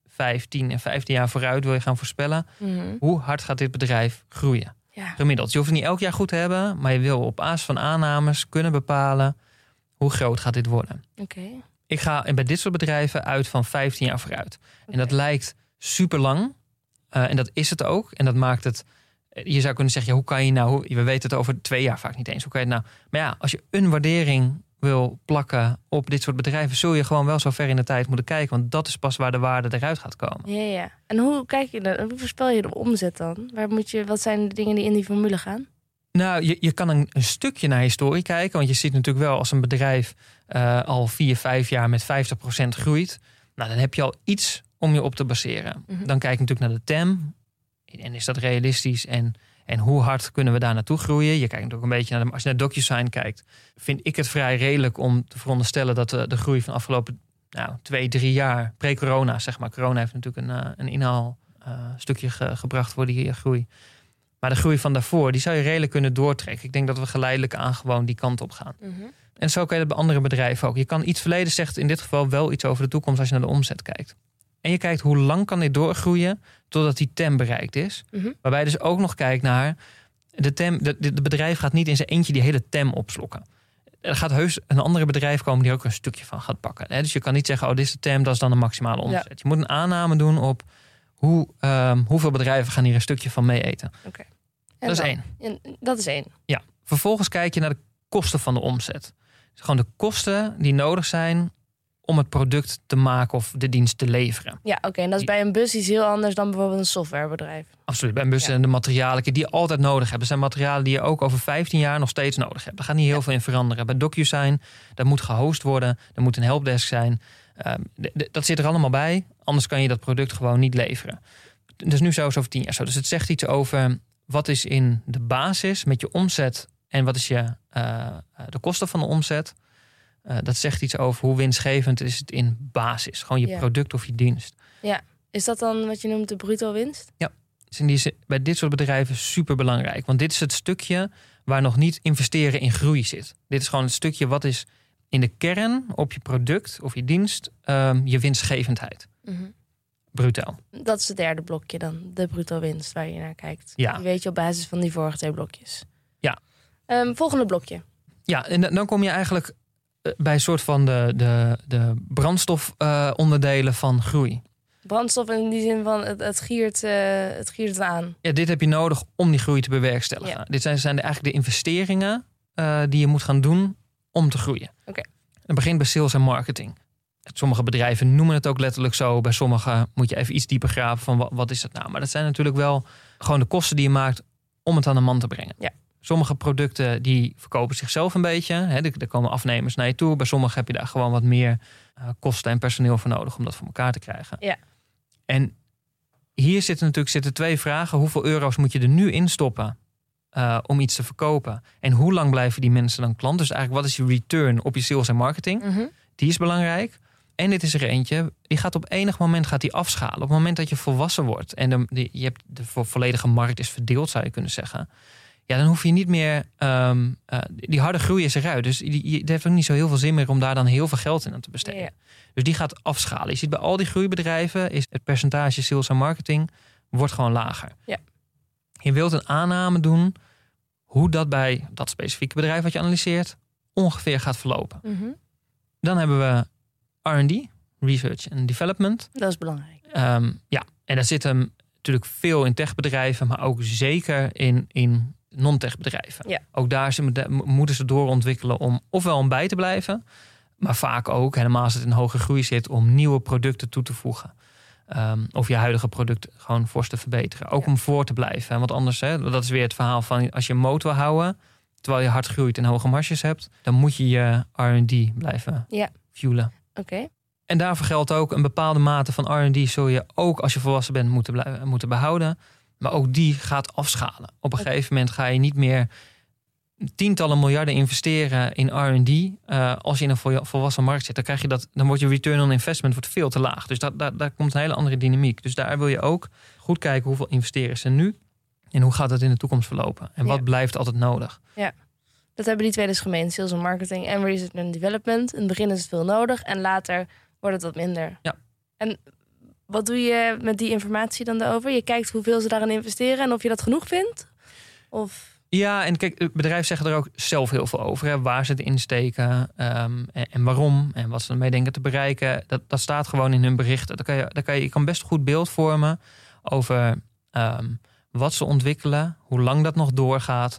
10 en 15 jaar vooruit wil je gaan voorspellen. Mm-hmm. Hoe hard gaat dit bedrijf groeien? Ja. Gemiddeld. Je hoeft het niet elk jaar goed te hebben, maar je wil op basis van aannames kunnen bepalen hoe groot gaat dit worden. Oké. Ik ga bij dit soort bedrijven uit van 15 jaar vooruit. Okay. En dat lijkt super lang. En dat is het ook. En dat maakt het. Je zou kunnen zeggen, hoe kan je nou. We weten het over 2 jaar vaak niet eens. Hoe kan je het nou. Maar ja, als je een waardering wil plakken op dit soort bedrijven, zul je gewoon wel zo ver in de tijd moeten kijken. Want dat is pas waar de waarde eruit gaat komen. Ja. En hoe kijk je dan? Hoe voorspel je de omzet dan? Wat zijn de dingen die in die formule gaan? Nou, je kan een stukje naar historie kijken. Want je ziet natuurlijk wel als een bedrijf al 4-5 jaar met 50% groeit. Nou, dan heb je al iets om je op te baseren. Mm-hmm. Dan kijk je natuurlijk naar de TAM. En is dat realistisch? En hoe hard kunnen we daar naartoe groeien? Je kijkt natuurlijk een beetje naar als je naar DocuSign kijkt, vind ik het vrij redelijk om te veronderstellen dat de groei van de afgelopen 2-3 jaar, pre-corona, zeg maar. Corona heeft natuurlijk een inhaalstukje gebracht voor die groei. Maar de groei van daarvoor, die zou je redelijk kunnen doortrekken. Ik denk dat we geleidelijk aan gewoon die kant op gaan. Mm-hmm. En zo kan je dat bij andere bedrijven ook. Je kan iets verleden zegt in dit geval wel iets over de toekomst als je naar de omzet kijkt. En je kijkt hoe lang kan dit doorgroeien totdat die TAM bereikt is. Mm-hmm. Waarbij je dus ook nog kijkt naar de TAM. De bedrijf gaat niet in zijn eentje die hele TAM opslokken. Er gaat heus een andere bedrijf komen die ook een stukje van gaat pakken. Dus je kan niet zeggen, dit is de TAM, dat is dan de maximale omzet. Ja. Je moet een aanname doen op hoeveel bedrijven gaan hier een stukje van mee eten. Okay. Dat is 1. Dat is 1. Ja. Vervolgens kijk je naar de kosten van de omzet. Dus gewoon de kosten die nodig zijn om het product te maken of de dienst te leveren. Ja, oké. En dat is bij een bus iets heel anders dan bijvoorbeeld een softwarebedrijf. Absoluut. Bij een bus en de materialen die je altijd nodig hebt. Er zijn materialen die je ook over 15 jaar nog steeds nodig hebt. Daar gaat niet heel veel in veranderen. Bij DocuSign, dat moet gehost worden. Er moet een helpdesk zijn. Dat zit er allemaal bij. Anders kan je dat product gewoon niet leveren. Dus nu zo is over 10 jaar zo. Dus het zegt iets over wat is in de basis met je omzet en wat is de kosten van de omzet. Dat zegt iets over hoe winstgevend is het in basis. Gewoon je product of je dienst. Ja, is dat dan wat je noemt de bruto winst? Ja, dus in die zin, bij dit soort bedrijven super belangrijk. Want dit is het stukje waar nog niet investeren in groei zit. Dit is gewoon het stukje wat is in de kern op je product of je dienst je winstgevendheid. Mm-hmm. Bruto. Dat is het derde blokje dan, de bruto winst waar je naar kijkt. Ja. Die weet je op basis van die vorige 2 blokjes. Ja. Volgende blokje. Ja, en dan kom je eigenlijk bij een soort van de brandstofonderdelen van groei. Brandstof in die zin van het giert het aan. Ja, dit heb je nodig om die groei te bewerkstelligen. Ja. Dit zijn eigenlijk de investeringen die je moet gaan doen om te groeien. Oké. Het begint bij sales en marketing. Sommige bedrijven noemen het ook letterlijk zo. Bij sommige moet je even iets dieper graven van wat is dat nou. Maar dat zijn natuurlijk wel gewoon de kosten die je maakt om het aan de man te brengen. Ja. Sommige producten die verkopen zichzelf een beetje. Er komen afnemers naar je toe. Bij sommige heb je daar gewoon wat meer kosten en personeel voor nodig om dat voor elkaar te krijgen. Ja. En hier zitten 2 vragen. Hoeveel euro's moet je er nu in stoppen om iets te verkopen? En hoe lang blijven die mensen dan klant? Dus eigenlijk wat is je return op je sales en marketing? Mm-hmm. Die is belangrijk. En dit is er eentje, die gaat op enig moment afschalen. Op het moment dat je volwassen wordt en je hebt de volledige markt is verdeeld, zou je kunnen zeggen. Ja, dan hoef je niet meer, die harde groei is eruit. Dus het heeft ook niet zo heel veel zin meer om daar dan heel veel geld in aan te besteden. Ja. Dus die gaat afschalen. Je ziet bij al die groeibedrijven is het percentage sales en marketing wordt gewoon lager. Ja. Je wilt een aanname doen hoe dat bij dat specifieke bedrijf wat je analyseert ongeveer gaat verlopen. Mm-hmm. Dan hebben we R&D, Research and Development. Dat is belangrijk. En daar zit hem natuurlijk veel in techbedrijven, maar ook zeker in non-techbedrijven. Ja. Ook daar moeten ze doorontwikkelen om ofwel om bij te blijven, maar vaak ook, helemaal als het in hoge groei zit, om nieuwe producten toe te voegen. Of je huidige product gewoon fors te verbeteren. Ook om voor te blijven. Want anders, dat is weer het verhaal van als je een motor wil houden, terwijl je hard groeit en hoge marges hebt, dan moet je je R&D blijven fuelen. Oké. En daarvoor geldt ook een bepaalde mate van R&D zul je ook als je volwassen bent moeten behouden. Maar ook die gaat afschalen. Op een gegeven moment ga je niet meer tientallen miljarden investeren in R&D. Als je in een volwassen markt zit, dan krijg je dan wordt je return on investment veel te laag. Dus daar komt een hele andere dynamiek. Dus daar wil je ook goed kijken hoeveel investeren ze nu. En hoe gaat het in de toekomst verlopen? En wat blijft altijd nodig? Ja. Dat hebben die 2 dus gemeen. Sales en marketing en research and development. In het begin is het veel nodig en later wordt het wat minder. Ja. En wat doe je met die informatie dan daarover? Je kijkt hoeveel ze daarin investeren en of je dat genoeg vindt? Of... Ja, en kijk, het bedrijf zeggen er ook zelf heel veel over. Hè, waar ze het insteken en waarom en wat ze ermee denken te bereiken. Dat staat gewoon in hun berichten. Je kan best goed beeld vormen over wat ze ontwikkelen, hoe lang dat nog doorgaat.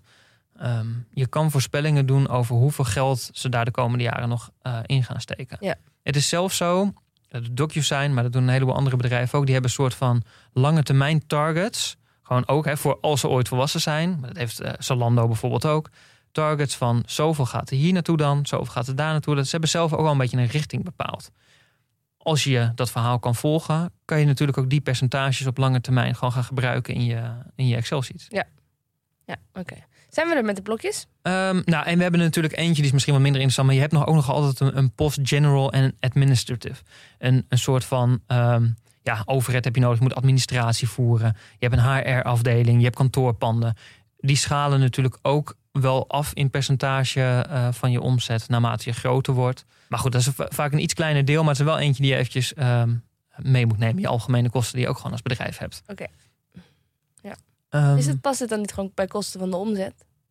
Je kan voorspellingen doen over hoeveel geld ze daar de komende jaren nog in gaan steken. Ja. Het is zelfs zo, DocuSign, maar dat doen een heleboel andere bedrijven ook. Die hebben een soort van lange termijn targets. Gewoon ook voor als ze ooit volwassen zijn. Dat heeft Zalando bijvoorbeeld ook. Targets van zoveel gaat er hier naartoe dan, zoveel gaat er daar naartoe. Ze hebben zelf ook al een beetje een richting bepaald. Als je dat verhaal kan volgen, kan je natuurlijk ook die percentages op lange termijn gewoon gaan gebruiken in je Excel-sheets. Ja, oké. Zijn we er met de blokjes? En we hebben natuurlijk eentje die is misschien wat minder interessant. Maar je hebt ook nog altijd een post general en administrative. Een soort van overhead heb je nodig. Je moet administratie voeren. Je hebt een HR-afdeling. Je hebt kantoorpanden. Die schalen natuurlijk ook wel af in percentage van je omzet naarmate je groter wordt. Maar goed, dat is vaak een iets kleiner deel. Maar het is wel eentje die je eventjes mee moet nemen. Je algemene kosten die je ook gewoon als bedrijf hebt. Oké. Ja. Past het dan niet gewoon bij kosten van de omzet?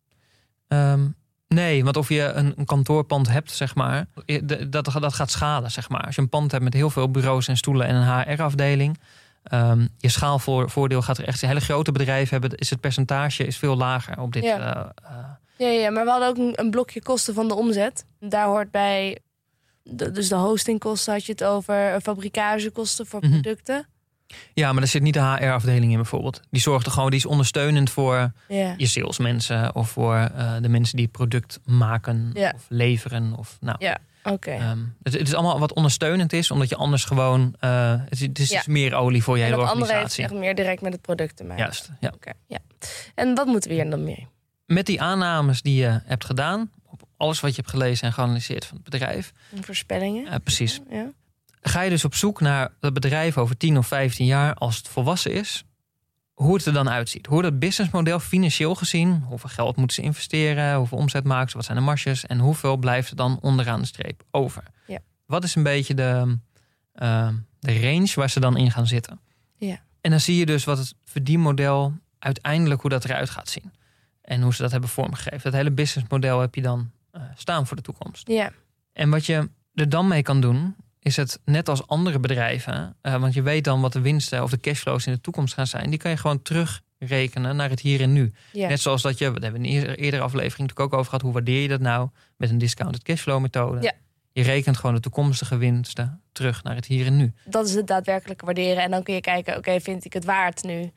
Nee, want of je een kantoorpand hebt, zeg maar, dat gaat schalen, zeg maar. Als je een pand hebt met heel veel bureaus en stoelen en een HR-afdeling, je schaalvoordeel gaat er echt. Hele grote bedrijven hebben, is het percentage is veel lager op dit. Ja, maar we hadden ook een blokje kosten van de omzet. Daar hoort bij, dus de hostingkosten had je het over, fabrikagekosten voor producten. Ja, maar daar zit niet de HR-afdeling in bijvoorbeeld. Die zorgt er gewoon, die is ondersteunend voor je salesmensen of voor de mensen die het product maken of leveren. Of, nou. Ja, Oké. Het is allemaal wat ondersteunend is, omdat je anders gewoon... het is meer olie voor je hele organisatie. En dat andere heeft echt meer direct met het product te maken. Juist, ja. Okay, ja. En wat moeten we hier dan mee? Met die aannames die je hebt gedaan, op alles wat je hebt gelezen en geanalyseerd van het bedrijf. En voorspellingen. Precies. Ja. Ga je dus op zoek naar het bedrijf over 10 of 15 jaar, als het volwassen is, hoe het er dan uitziet. Hoe dat businessmodel financieel gezien, hoeveel geld moeten ze investeren, hoeveel omzet maken ze, wat zijn de marges en hoeveel blijft er dan onderaan de streep over. Ja. Wat is een beetje de range waar ze dan in gaan zitten. Ja. En dan zie je dus wat het verdienmodel uiteindelijk, hoe dat eruit gaat zien. En hoe ze dat hebben vormgegeven. Dat hele businessmodel heb je dan staan voor de toekomst. Ja. En wat je er dan mee kan doen, is het net als andere bedrijven. Want je weet dan wat de winsten of de cashflows in de toekomst gaan zijn. Die kan je gewoon terugrekenen naar het hier en nu. Ja. Net zoals dat we hebben in een eerdere aflevering natuurlijk ook over gehad. Hoe waardeer je dat nou met een discounted cashflow methode? Ja. Je rekent gewoon de toekomstige winsten terug naar het hier en nu. Dat is het daadwerkelijke waarderen. En dan kun je kijken, oké, vind ik het waard nu?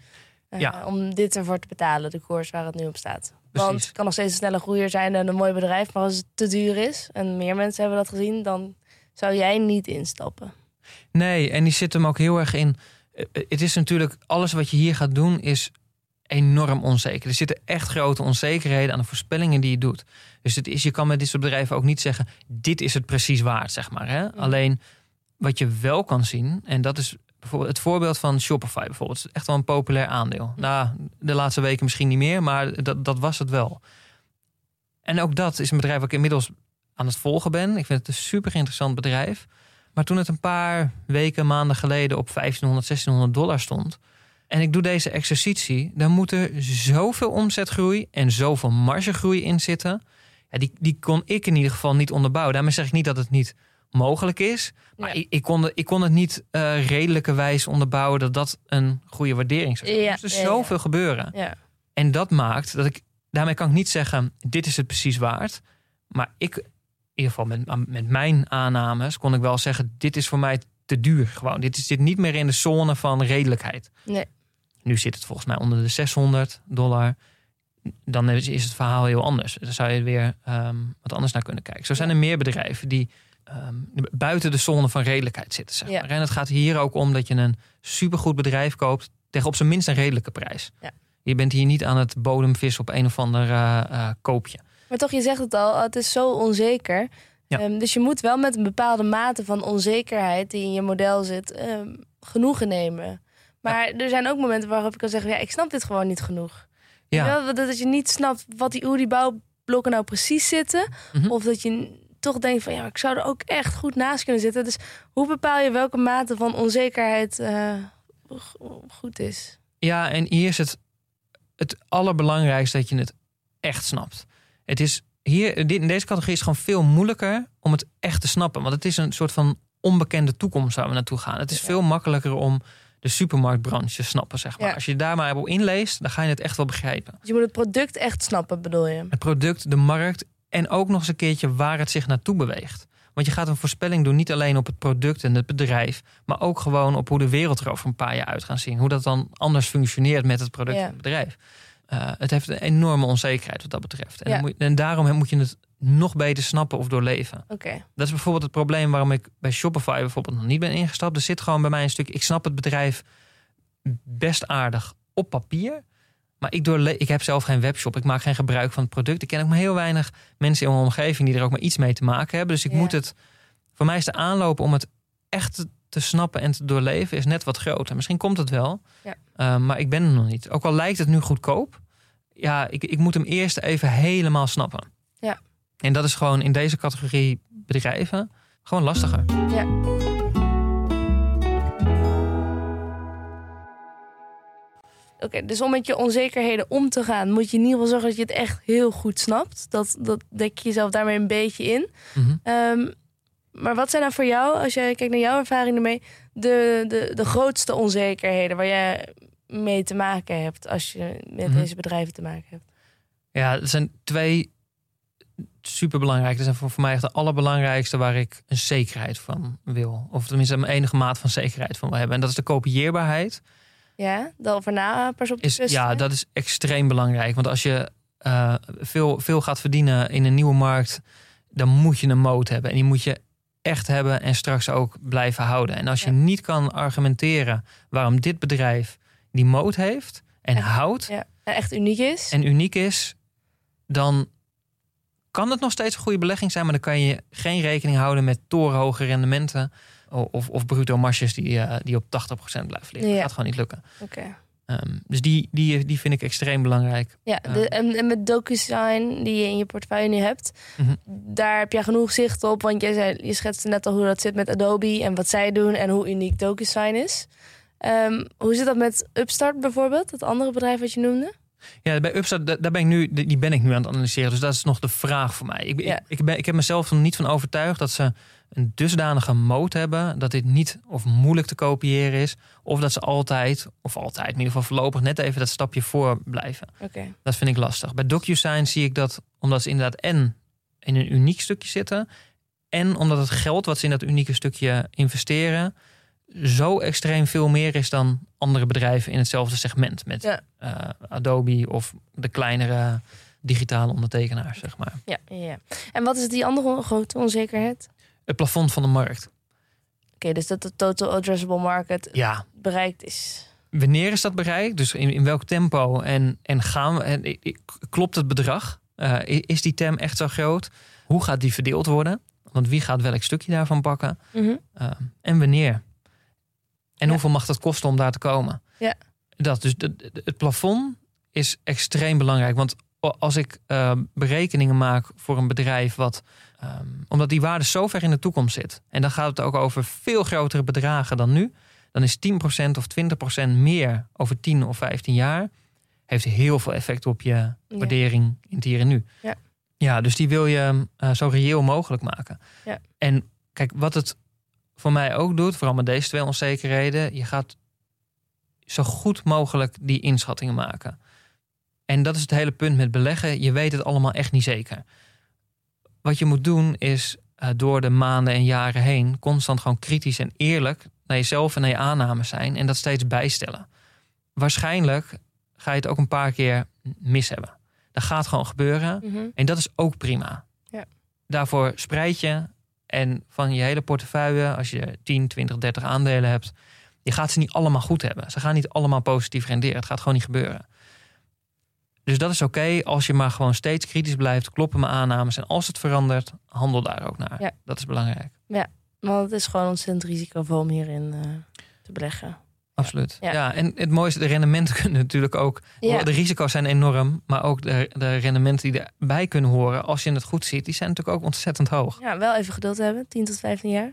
Om dit ervoor te betalen, de koers waar het nu op staat. Precies. Want het kan nog steeds een snelle groeier zijn en een mooi bedrijf. Maar als het te duur is, en meer mensen hebben dat gezien, dan zou jij niet instappen. Nee, en die zit hem ook heel erg in. Het is natuurlijk, alles wat je hier gaat doen is enorm onzeker. Er zitten echt grote onzekerheden aan de voorspellingen die je doet. Dus je kan met dit soort bedrijven ook niet zeggen, dit is het precies waard, zeg maar. Hè? Alleen wat je wel kan zien, en dat is bijvoorbeeld het voorbeeld van Shopify bijvoorbeeld. Het is echt wel een populair aandeel. Nou, de laatste weken misschien niet meer, maar dat was het wel. En ook dat is een bedrijf wat ik inmiddels aan het volgen ben. Ik vind het een super interessant bedrijf. Maar toen het een paar weken, maanden geleden op $1,500, $1,600 stond, en ik doe deze exercitie, dan moet er zoveel omzetgroei en zoveel margegroei in zitten. Ja, die kon ik in ieder geval niet onderbouwen. Daarmee zeg ik niet dat het niet mogelijk is. Maar ik kon het niet redelijkerwijs onderbouwen dat dat een goede waardering zou zijn. Er moest zoveel gebeuren. Ja. En dat maakt dat daarmee kan ik niet zeggen, dit is het precies waard. Maar in ieder geval met mijn aannames kon ik wel zeggen, dit is voor mij te duur. Gewoon. Dit zit niet meer in de zone van redelijkheid. Nee. Nu zit het volgens mij onder de $600. Dan is het verhaal heel anders. Dan zou je weer wat anders naar kunnen kijken. Zo zijn er meer bedrijven die buiten de zone van redelijkheid zitten. Zeg maar. Ja. En het gaat hier ook om dat je een supergoed bedrijf koopt tegen op zijn minst een redelijke prijs. Ja. Je bent hier niet aan het bodemvissen op een of ander koopje. Maar toch, je zegt het al, het is zo onzeker. Ja. Dus je moet wel met een bepaalde mate van onzekerheid die in je model zit, genoegen nemen. Maar er zijn ook momenten waarop ik kan zeggen, ik snap dit gewoon niet genoeg. Ja. Dat je niet snapt hoe die bouwblokken nou precies zitten. Mm-hmm. Of dat je toch denkt van, ik zou er ook echt goed naast kunnen zitten. Dus hoe bepaal je welke mate van onzekerheid goed is? Ja, en hier is het allerbelangrijkste dat je het echt snapt. Het is hier, in deze categorie is het gewoon veel moeilijker om het echt te snappen. Want het is een soort van onbekende toekomst waar we naartoe gaan. Het is veel makkelijker om de supermarktbranche te snappen, zeg maar. Ja. Als je daar maar op inleest, dan ga je het echt wel begrijpen. Dus je moet het product echt snappen, bedoel je? Het product, de markt en ook nog eens een keertje waar het zich naartoe beweegt. Want je gaat een voorspelling doen, niet alleen op het product en het bedrijf, maar ook gewoon op hoe de wereld er over een paar jaar uit gaat zien. Hoe dat dan anders functioneert met het product en het bedrijf. Het heeft een enorme onzekerheid wat dat betreft. En daarom moet je het nog beter snappen of doorleven. Okay. Dat is bijvoorbeeld het probleem waarom ik bij Shopify bijvoorbeeld nog niet ben ingestapt. Er zit gewoon bij mij een stuk, ik snap het bedrijf best aardig op papier. Maar ik heb zelf geen webshop. Ik maak geen gebruik van het product. Ik ken ook maar heel weinig mensen in mijn omgeving die er ook maar iets mee te maken hebben. Dus ik moet het, voor mij is de aanloop om het echt te snappen en te doorleven is net wat groter. Misschien komt het wel, maar ik ben er nog niet. Ook al lijkt het nu goedkoop. Ja, ik moet hem eerst even helemaal snappen. Ja. En dat is gewoon in deze categorie bedrijven gewoon lastiger. Ja. Oké, dus om met je onzekerheden om te gaan, moet je in ieder geval zorgen dat je het echt heel goed snapt. Dat dek je jezelf daarmee een beetje in. Mm-hmm. Maar wat zijn nou voor jou, als je kijkt naar jouw ervaring ermee, de grootste onzekerheden waar jij mee te maken hebt als je met deze bedrijven te maken hebt? Ja, er zijn twee superbelangrijk. Dat zijn voor mij echt de allerbelangrijkste waar ik een zekerheid van wil. Of tenminste een enige maat van zekerheid van wil hebben. En dat is de kopieerbaarheid. Ja, daarover na pas op de Ja, dat is extreem belangrijk. Want als je veel gaat verdienen in een nieuwe markt, dan moet je een moot hebben. En die moet je echt hebben en straks ook blijven houden. En als je niet kan argumenteren waarom dit bedrijf die moot heeft en houdt... Ja, en echt uniek is. Dan kan het nog steeds een goede belegging zijn, maar dan kan je geen rekening houden met torenhoge rendementen of bruto marges die op 80% blijven liggen. Dat gaat gewoon niet lukken. Okay. Dus die vind ik extreem belangrijk. Ja, en met DocuSign die je in je portefeuille nu hebt, daar heb je genoeg zicht op, want je schetste net al hoe dat zit met Adobe en wat zij doen en hoe uniek DocuSign is. Hoe zit dat met Upstart bijvoorbeeld, dat andere bedrijf wat je noemde? Ja, bij Upstart, die ben ik nu aan het analyseren. Dus dat is nog de vraag voor mij. Ik heb mezelf er niet van overtuigd dat ze een dusdanige moot hebben dat dit niet of moeilijk te kopiëren is. Of dat ze altijd, in ieder geval voorlopig, net even dat stapje voor blijven. Okay. Dat vind ik lastig. Bij DocuSign zie ik dat, omdat ze inderdaad en in een uniek stukje zitten, en omdat het geld wat ze in dat unieke stukje investeren zo extreem veel meer is dan andere bedrijven in hetzelfde segment. Met Adobe of de kleinere digitale ondertekenaars, zeg maar. Ja. En wat is die andere grote onzekerheid? Het plafond van de markt. Oké, dus dat de total addressable market bereikt is. Wanneer is dat bereikt? Dus in welk tempo en gaan we? Klopt het bedrag? Is die TAM echt zo groot? Hoe gaat die verdeeld worden? Want wie gaat welk stukje daarvan pakken? En wanneer? En hoeveel mag dat kosten om daar te komen? Ja. Dus het plafond is extreem belangrijk. Want als ik berekeningen maak voor een bedrijf omdat die waarde zo ver in de toekomst zit. En dan gaat het ook over veel grotere bedragen dan nu. Dan is 10% of 20% meer over 10 of 15 jaar. Heeft heel veel effect op je waardering in het hier en nu. Ja, dus die wil je zo reëel mogelijk maken. Ja. En kijk, wat het voor mij ook doet, vooral met deze twee onzekerheden, je gaat zo goed mogelijk die inschattingen maken. En dat is het hele punt met beleggen. Je weet het allemaal echt niet zeker. Wat je moet doen is door de maanden en jaren heen constant gewoon kritisch en eerlijk naar jezelf en naar je aannames zijn en dat steeds bijstellen. Waarschijnlijk ga je het ook een paar keer mis hebben. Dat gaat gewoon gebeuren. En dat is ook prima. Ja. Daarvoor spreid je en van je hele portefeuille, als je 10, 20, 30 aandelen hebt, je gaat ze niet allemaal goed hebben. Ze gaan niet allemaal positief renderen. Het gaat gewoon niet gebeuren. Dus dat is oké als je maar gewoon steeds kritisch blijft, kloppen mijn aannames. En als het verandert, handel daar ook naar. Ja. Dat is belangrijk. Ja, want het is gewoon ontzettend risicovol om hierin te beleggen. Absoluut. Ja, en het mooiste, de rendementen kunnen natuurlijk ook. Ja. De risico's zijn enorm, maar ook de rendementen die erbij kunnen horen, als je het goed ziet, die zijn natuurlijk ook ontzettend hoog. Ja, wel even geduld hebben, 10 tot 15 jaar.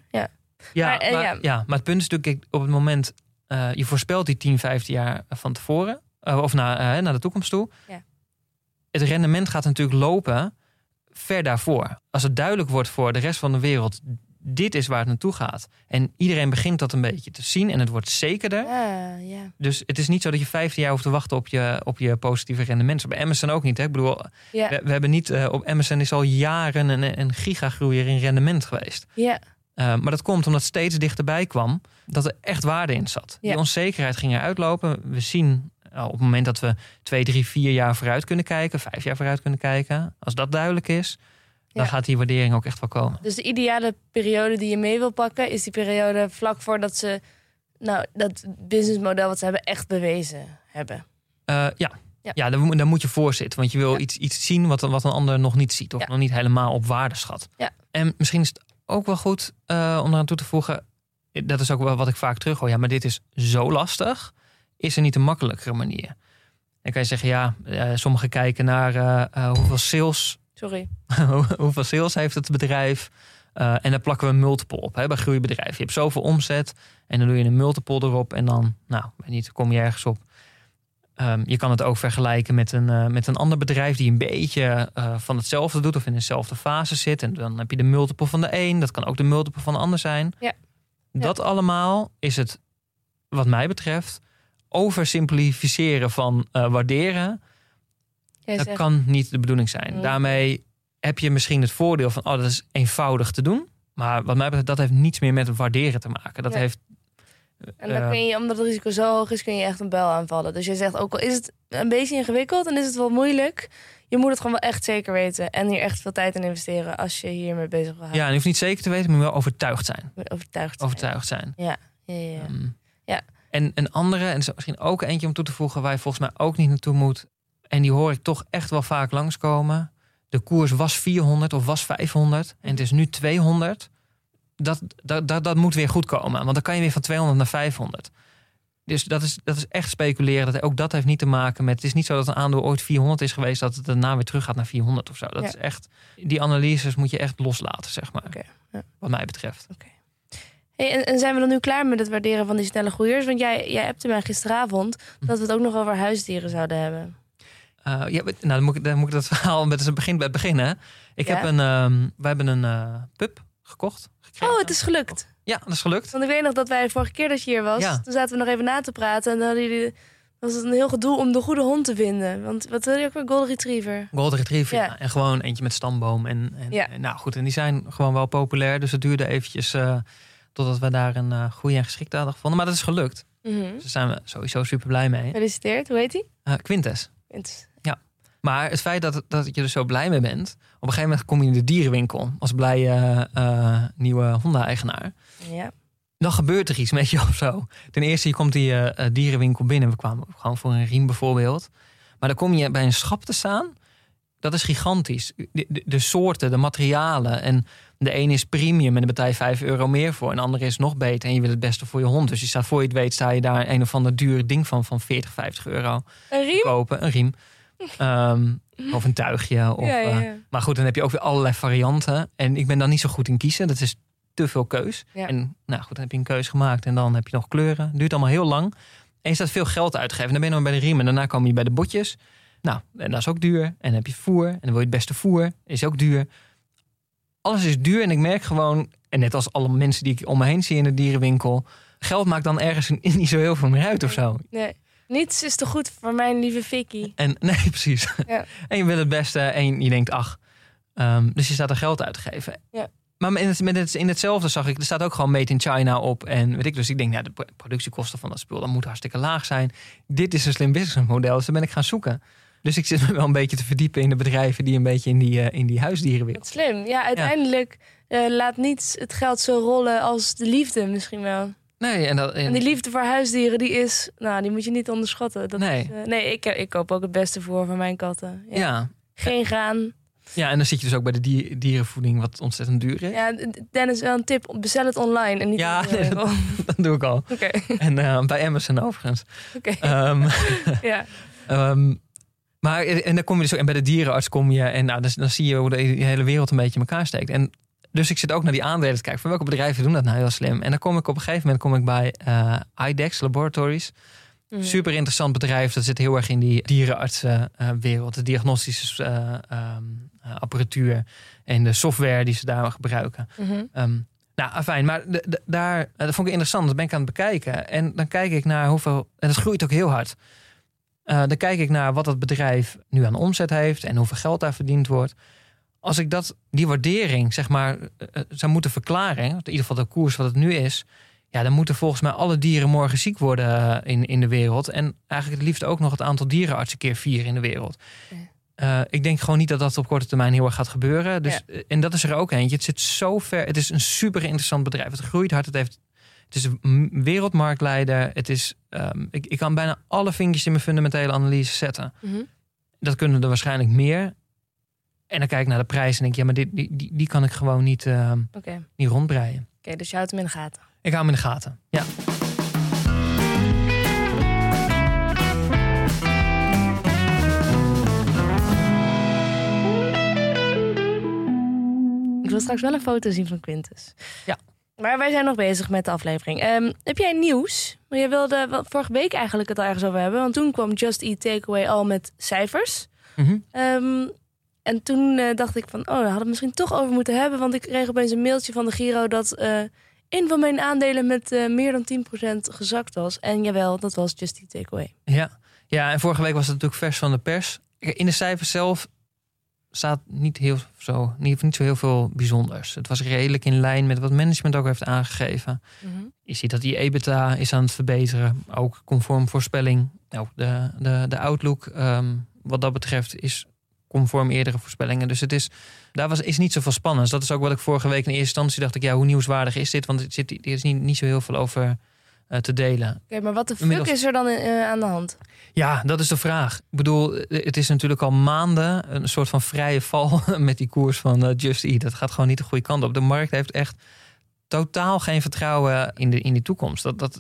Maar het punt is natuurlijk, op het moment, je voorspelt die 10, 15 jaar van tevoren, of naar de toekomst toe. Ja. Het rendement gaat natuurlijk lopen ver daarvoor. Als het duidelijk wordt voor de rest van de wereld, dit is waar het naartoe gaat. En iedereen begint dat een beetje te zien en het wordt zekerder. Ja. Dus het is niet zo dat je 15 jaar hoeft te wachten op je positieve rendement. Bij Emerson ook niet. Hè? Ik bedoel, we hebben niet, op Emerson is al jaren een gigagroeier in rendement geweest. Ja. Maar dat komt omdat steeds dichterbij kwam dat er echt waarde in zat. Die onzekerheid ging eruit lopen. We zien op het moment dat we 2, 3, 4 jaar vooruit kunnen kijken, 5 jaar vooruit kunnen kijken. Als dat duidelijk is, dan gaat die waardering ook echt wel komen. Dus de ideale periode die je mee wil pakken, is die periode vlak voordat ze dat businessmodel wat ze hebben echt bewezen hebben. Ja, daar moet je voor zitten. Want je wil iets zien wat een ander nog niet ziet. Of nog niet helemaal op waarde schat. Ja. En misschien is het ook wel goed om eraan toe te voegen. Dat is ook wel wat ik vaak terug hoor. Ja, maar dit is zo lastig. Is er niet een makkelijkere manier? Dan kan je zeggen, sommigen kijken naar hoeveel sales. Hoeveel sales heeft het bedrijf? En daar plakken we een multiple op. Bij groeibedrijven. Je hebt zoveel omzet. En dan doe je een multiple erop. En dan, kom je ergens op. Je kan het ook vergelijken met een ander bedrijf die een beetje van hetzelfde doet. Of in dezelfde fase zit. En dan heb je de multiple van de een. Dat kan ook de multiple van de ander zijn. Ja. Dat allemaal is het, wat mij betreft, oversimplificeren van waarderen. Dat kan niet de bedoeling zijn. Daarmee heb je misschien het voordeel van, dat is eenvoudig te doen. Maar wat mij betreft, dat heeft niets meer met waarderen te maken. Dat heeft. En dan kun je, omdat het risico zo hoog is, kun je echt een bel aanvallen. Dus je zegt, ook al is het een beetje ingewikkeld en is het wel moeilijk, je moet het gewoon wel echt zeker weten. En hier echt veel tijd in investeren als je hiermee bezig wil houden. Ja, en je hoeft niet zeker te weten, maar wel overtuigd zijn. Overtuigd zijn. Ja. En een andere, en er is misschien ook eentje om toe te voegen... waar je volgens mij ook niet naartoe moet. En die hoor ik toch echt wel vaak langskomen. De koers was 400 of was 500 en het is nu 200. Dat moet weer goed komen. Want dan kan je weer van 200 naar 500. Dus dat is echt speculeren. Ook dat heeft niet te maken met... Het is niet zo dat een aandeel ooit 400 is geweest... dat het daarna weer terug gaat naar 400 of zo. Dat is echt... Die analyses moet je echt loslaten, zeg maar. Okay, ja. Wat mij betreft. Okay. Hey, en zijn we dan nu klaar met het waarderen van die snelle groeiers? Want jij appte mij gisteravond... dat we het ook nog over huisdieren zouden hebben. Dan moet ik dat verhaal met het begin. Hè? We hebben een pup gekocht. Gekregen. Oh, het is gelukt. Ja, dat is gelukt. Want ik weet nog dat wij vorige keer dat je hier was... toen zaten we nog even na te praten... en dan hadden jullie... was het een heel gedoe om de goede hond te vinden. Want wat wil je ook weer? Golden Retriever. Golden Retriever, ja. En gewoon eentje met stamboom. En nou goed, en die zijn gewoon wel populair. Dus het duurde eventjes totdat we daar een goede en geschikte hadden gevonden. Maar dat is gelukt. Mm-hmm. Dus daar zijn we sowieso super blij mee. Gefeliciteerd. Hoe heet hij? Quintes. Ja. Maar het feit dat je er zo blij mee bent... op een gegeven moment kom je in de dierenwinkel... als blije nieuwe hondeneigenaar. Ja. Dan gebeurt er iets met je of zo. Ten eerste, je komt die dierenwinkel binnen. We kwamen gewoon voor een riem bijvoorbeeld. Maar dan kom je bij een schap te staan. Dat is gigantisch. De soorten, de materialen. En de ene is premium en daar betaal je €5 meer voor. En de andere is nog beter en je wil het beste voor je hond. Dus je staat, voor je het weet, sta je daar een of ander duur ding van €40, €50. Een riem? Kopen, een riem. Of een tuigje. Of, maar goed, dan heb je ook weer allerlei varianten. En ik ben dan niet zo goed in kiezen. Dat is te veel keus. Ja. En nou goed, dan heb je een keus gemaakt. En dan heb je nog kleuren. Het duurt allemaal heel lang. En je staat veel geld uitgeven. Dan ben je nog bij de riem. En daarna kom je bij de botjes. Nou, en dat is ook duur. En dan heb je voer. En dan wil je het beste voer. Is ook duur. Alles is duur. En ik merk gewoon... En net als alle mensen die ik om me heen zie in de dierenwinkel... Geld maakt dan ergens niet zo heel veel meer uit of zo. Nee. Niets is te goed voor mijn lieve Vicky. Nee, precies. Ja. En je wil het beste en je denkt, dus je staat er geld uit te geven. Ja. Maar in hetzelfde zag ik, er staat ook gewoon Made in China op. En weet ik, dus ik denk, de productiekosten van dat spul, dat moet hartstikke laag zijn. Dit is een slim businessmodel, dus dan ben ik gaan zoeken. Dus ik zit me wel een beetje te verdiepen in de bedrijven die een beetje in die huisdierenwereld. Slim. Ja, uiteindelijk laat niet het geld zo rollen als de liefde misschien wel. Nee, en die liefde voor huisdieren, die moet je niet onderschatten. Ik koop ook het beste voor mijn katten. Ja. Geen graan. Ja, en dan zit je dus ook bij de dierenvoeding, wat ontzettend duur is. Ja, Dennis, wel een tip. Bestel het online en niet dat doe ik al. Okay. En bij Amazon overigens. Okay. Ja. Maar en dan kom je dus ook, en bij de dierenarts kom je... en dan zie je hoe de hele wereld een beetje in elkaar steekt. En dus ik zit ook naar die aandelen te kijken. Van welke bedrijven doen dat nou heel slim? En dan kom ik op een gegeven moment bij IDEX Laboratories. Super interessant bedrijf. Dat zit heel erg in die dierenartsenwereld. De diagnostische apparatuur en de software die ze daar gebruiken. Fijn. Maar dat vond ik interessant. Dat ben ik aan het bekijken. En dan kijk ik naar hoeveel... En dat groeit ook heel hard. Dan kijk ik naar wat dat bedrijf nu aan omzet heeft... en hoeveel geld daar verdiend wordt. Als ik die waardering, zeg maar, zou moeten verklaren... in ieder geval de koers wat het nu is... ja, dan moeten volgens mij alle dieren morgen ziek worden in de wereld. En eigenlijk het liefst ook nog het aantal dierenartsen keer 4 in de wereld. Ik denk gewoon niet dat dat op korte termijn heel erg gaat gebeuren. Dus, en dat is er ook eentje. Het zit zo ver. Het is een super interessant bedrijf. Het groeit hard. Het is een wereldmarktleider. Het is, ik kan bijna alle vinkjes in mijn fundamentele analyse zetten. Dat kunnen er waarschijnlijk meer. En dan kijk ik naar de prijs en denk maar die kan ik gewoon niet rondbreien. Oké, dus je houdt hem in de gaten. Ik hou hem in de gaten, ja. Ik wil straks wel een foto zien van Quintes. Ja. Maar wij zijn nog bezig met de aflevering. Heb jij nieuws? Je wilde vorige week eigenlijk het al ergens over hebben. Want toen kwam Just Eat Takeaway al met cijfers. En toen dacht ik van, daar hadden we het misschien toch over moeten hebben. Want ik kreeg opeens een mailtje van de Giro dat een van mijn aandelen met meer dan 10% gezakt was. En jawel, dat was Just Eat Takeaway. Ja, en vorige week was het natuurlijk vers van de pers. In de cijfers zelf staat niet zo heel veel bijzonders. Het was redelijk in lijn met wat management ook heeft aangegeven. Je ziet dat die EBITDA is aan het verbeteren. Ook conform voorspelling. Ook de outlook wat dat betreft is conform eerdere voorspellingen. Dus is niet zoveel spannends. Dat is ook wat ik vorige week in eerste instantie dacht ik, hoe nieuwswaardig is dit? Want er is niet zo heel veel over te delen. Oké, maar wat de fuck is er dan aan de hand? Ja, dat is de vraag. Ik bedoel, het is natuurlijk al maanden een soort van vrije val met die koers van Just Eat. Dat gaat gewoon niet de goede kant op. De markt heeft echt totaal geen vertrouwen in die toekomst.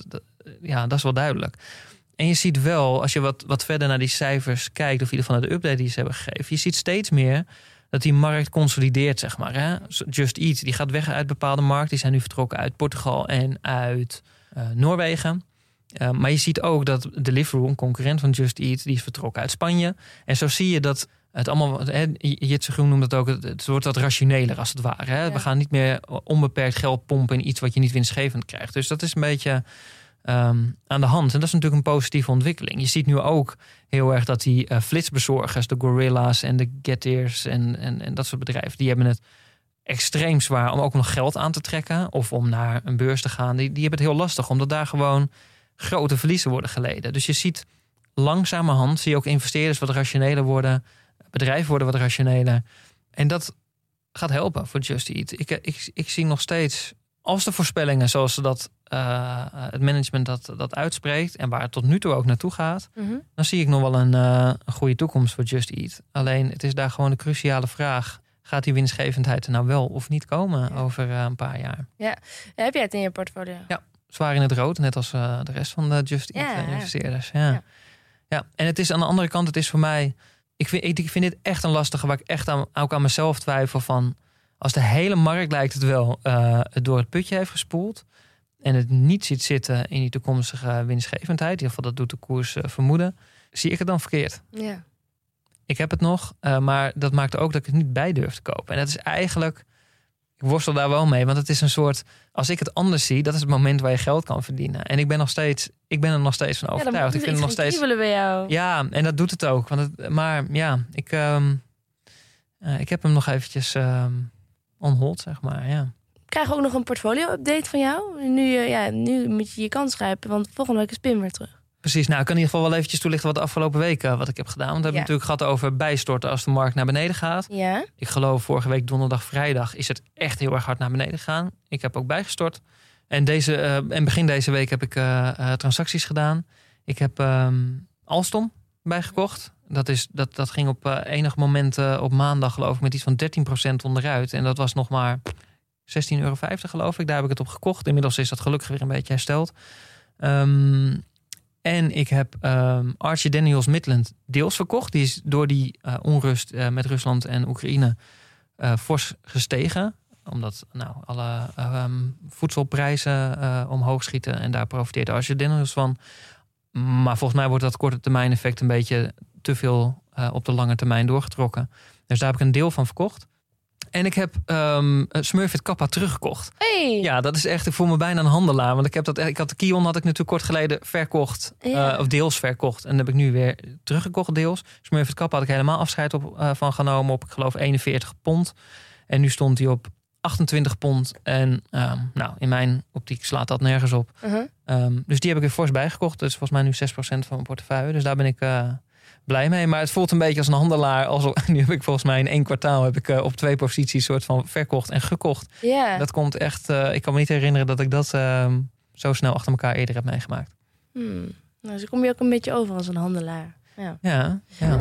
Dat is wel duidelijk. En je ziet wel, als je wat verder naar die cijfers kijkt, of in ieder geval naar de update die ze hebben gegeven, je ziet steeds meer dat die markt consolideert, zeg maar. Hè? Just Eat, die gaat weg uit bepaalde markten. Die zijn nu vertrokken uit Portugal en uit Noorwegen. Maar je ziet ook dat Deliveroo, een concurrent van Just Eat, die is vertrokken uit Spanje. En zo zie je dat het allemaal, Jitse Groen noemt dat ook, het wordt wat rationeler als het ware. Hè? Ja. We gaan niet meer onbeperkt geld pompen in iets wat je niet winstgevend krijgt. Dus dat is een beetje aan de hand. En dat is natuurlijk een positieve ontwikkeling. Je ziet nu ook heel erg dat die flitsbezorgers, de Gorilla's en de Getir's en dat soort bedrijven, die hebben het extreem zwaar om ook nog geld aan te trekken of om naar een beurs te gaan. Die hebben het heel lastig, omdat daar gewoon grote verliezen worden geleden. Dus je ziet langzamerhand, zie je ook investeerders wat rationeler worden, bedrijven worden wat rationeler. En dat gaat helpen voor Just Eat. Ik zie nog steeds, als de voorspellingen zoals ze dat het management dat uitspreekt en waar het tot nu toe ook naartoe gaat, dan zie ik nog wel een goede toekomst voor Just Eat. Alleen het is daar gewoon de cruciale vraag: gaat die winstgevendheid er nou wel of niet komen over een paar jaar? Ja, heb jij het in je portfolio? Ja, zwaar in het rood, net als de rest van de Just Eat investeerders. Ja. En het is aan de andere kant, het is voor mij, ik vind dit echt een lastige, waar ik echt ook aan mezelf twijfel van, als de hele markt, lijkt het wel, het door het putje heeft gespoeld en het niet ziet zitten in die toekomstige winstgevendheid, in ieder geval dat doet de koers vermoeden, zie ik het dan verkeerd. Ja. Ik heb het nog, maar dat maakt ook dat ik het niet bij durf te kopen. En dat is eigenlijk, ik worstel daar wel mee, want het is een soort, als ik het anders zie, dat is het moment waar je geld kan verdienen. En ik ben er nog steeds van overtuigd. Ik vind het nog steeds bij jou. Ja, en dat doet het ook. Ik heb hem nog eventjes on hold, zeg maar. Ja. Krijgen we ook nog een portfolio-update van jou? Nu moet je kans grijpen, want volgende week is Pim weer terug. Precies, ik kan in ieder geval wel eventjes toelichten wat de afgelopen week wat ik heb gedaan. Want we hebben natuurlijk gehad over bijstorten als de markt naar beneden gaat. Ja. Ik geloof vorige week donderdag, vrijdag is het echt heel erg hard naar beneden gegaan. Ik heb ook bijgestort. En begin deze week heb ik transacties gedaan. Ik heb Alstom bijgekocht. Dat ging op enig moment op maandag geloof ik met iets van 13% onderuit. En dat was nog maar €16,50 geloof ik. Daar heb ik het op gekocht. Inmiddels is dat gelukkig weer een beetje hersteld. En ik heb Archer Daniels Midland deels verkocht. Die is door die onrust met Rusland en Oekraïne fors gestegen. Omdat alle voedselprijzen omhoog schieten. En daar profiteert Archer Daniels van. Maar volgens mij wordt dat korte termijn effect een beetje te veel op de lange termijn doorgetrokken. Dus daar heb ik een deel van verkocht. En ik heb Smurfit Kappa teruggekocht. Hey. Ja, dat is echt, ik voel me bijna een handelaar. Want ik had de Kion had ik natuurlijk kort geleden verkocht. Ja. Of deels verkocht. En dat heb ik nu weer teruggekocht deels. Smurfit Kappa had ik helemaal afscheid van genomen op, ik geloof, 41 pond. En nu stond hij op 28 pond. En in mijn optiek slaat dat nergens op. Dus die heb ik weer fors bijgekocht. Dus volgens mij nu 6% van mijn portefeuille. Dus daar ben ik blij mee. Maar het voelt een beetje als een handelaar. Nu heb ik volgens mij in 1 kwartaal op 2 posities soort van verkocht en gekocht. Yeah. Dat komt echt. Ik kan me niet herinneren dat ik dat zo snel achter elkaar eerder heb meegemaakt. Nou, dus kom je ook een beetje over als een handelaar. Ja.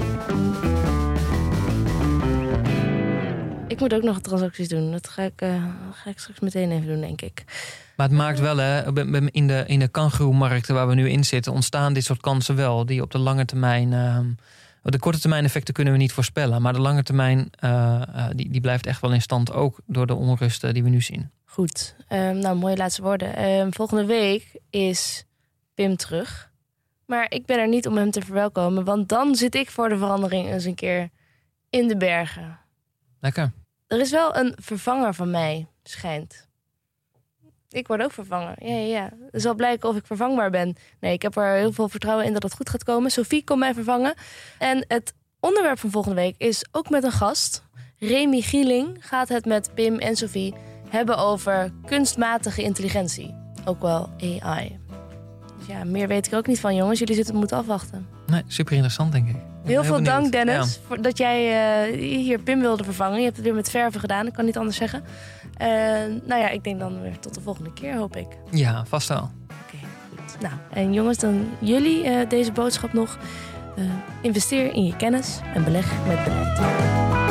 Ik moet ook nog transacties doen. Dat ga ik straks meteen even doen, denk ik. Maar het maakt wel, in de kangoeroemarkten waar we nu in zitten, ontstaan dit soort kansen wel. Die op de lange termijn. De korte termijn effecten kunnen we niet voorspellen. Maar de lange termijn die blijft echt wel in stand. Ook door de onrust die we nu zien. Goed. Mooie laatste woorden. Volgende week is Pim terug. Maar ik ben er niet om hem te verwelkomen. Want dan zit ik voor de verandering eens een keer in de bergen. Lekker. Er is wel een vervanger van mij, schijnt. Ik word ook vervangen. Ja. Het zal blijken of ik vervangbaar ben. Nee, ik heb er heel veel vertrouwen in dat het goed gaat komen. Sophie komt mij vervangen. En het onderwerp van volgende week is ook met een gast. Remy Gieling gaat het met Pim en Sophie hebben over kunstmatige intelligentie. Ook wel AI. Dus meer weet ik er ook niet van, jongens. Jullie moeten afwachten. Nee, super interessant, denk ik. Heel veel benieuwd. dank, Dennis, voor dat jij hier Pim wilde vervangen. Je hebt het weer met verven gedaan, ik kan niet anders zeggen. Ik denk dan weer tot de volgende keer, hoop ik. Ja, vast wel. Oké, goed. Nou, en jongens, dan jullie deze boodschap nog. Investeer in je kennis en beleg met beleid.